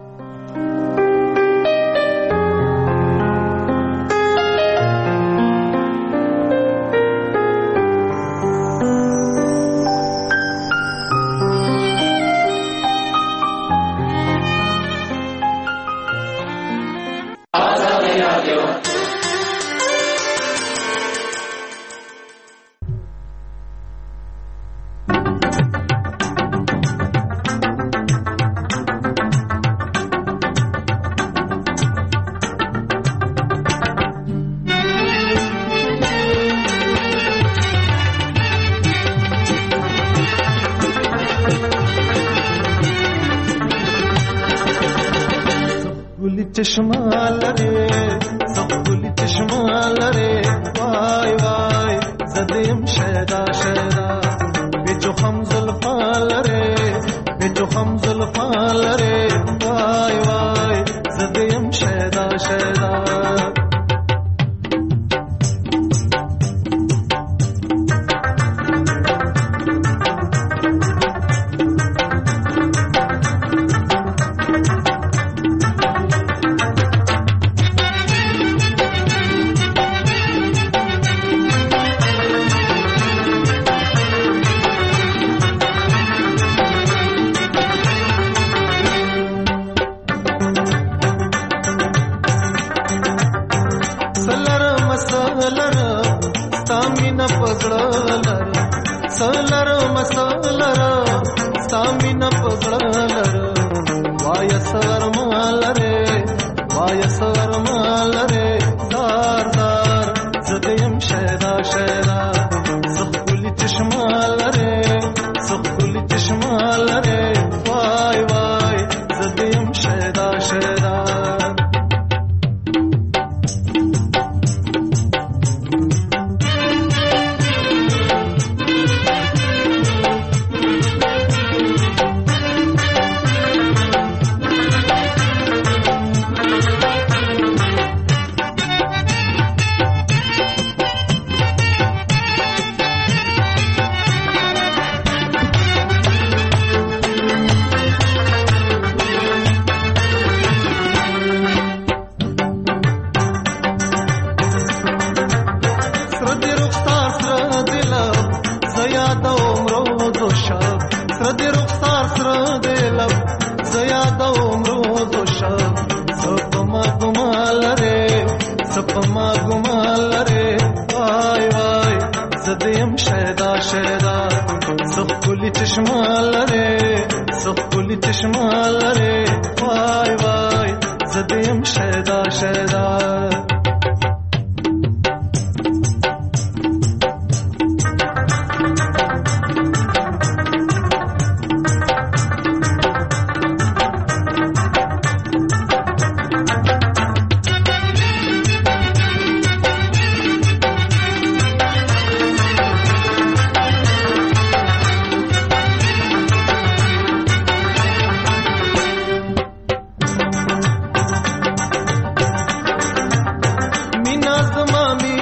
[SPEAKER 7] چشمه لري سبولي چشمه لري وای وای زدیم شیدا شیدا بچو خم زلفا لري بچو خم زلفا لري وای وای زدیم شیدا شیدا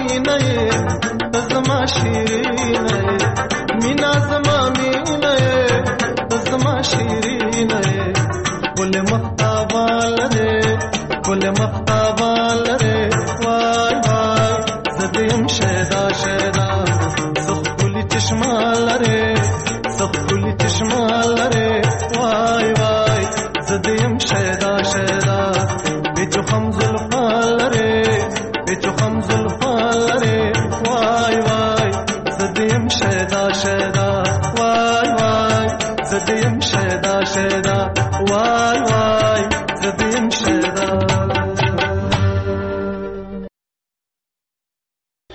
[SPEAKER 7] مینه ته زما شیرینه مینا زما مینه ته زما شیرینه ګل مختابه لره ګل مختابه لره وای وای زدیم شیدا شیدا سخ ګلی چشمه لره سخ ګلی چشمه لره وای وای زدیم شیدا شیدا بچو خم زلفا لره بچو خم زلفا لره وای وای زدیم شیدا شیدا وای وای زدیم شیدا شیدا وای وای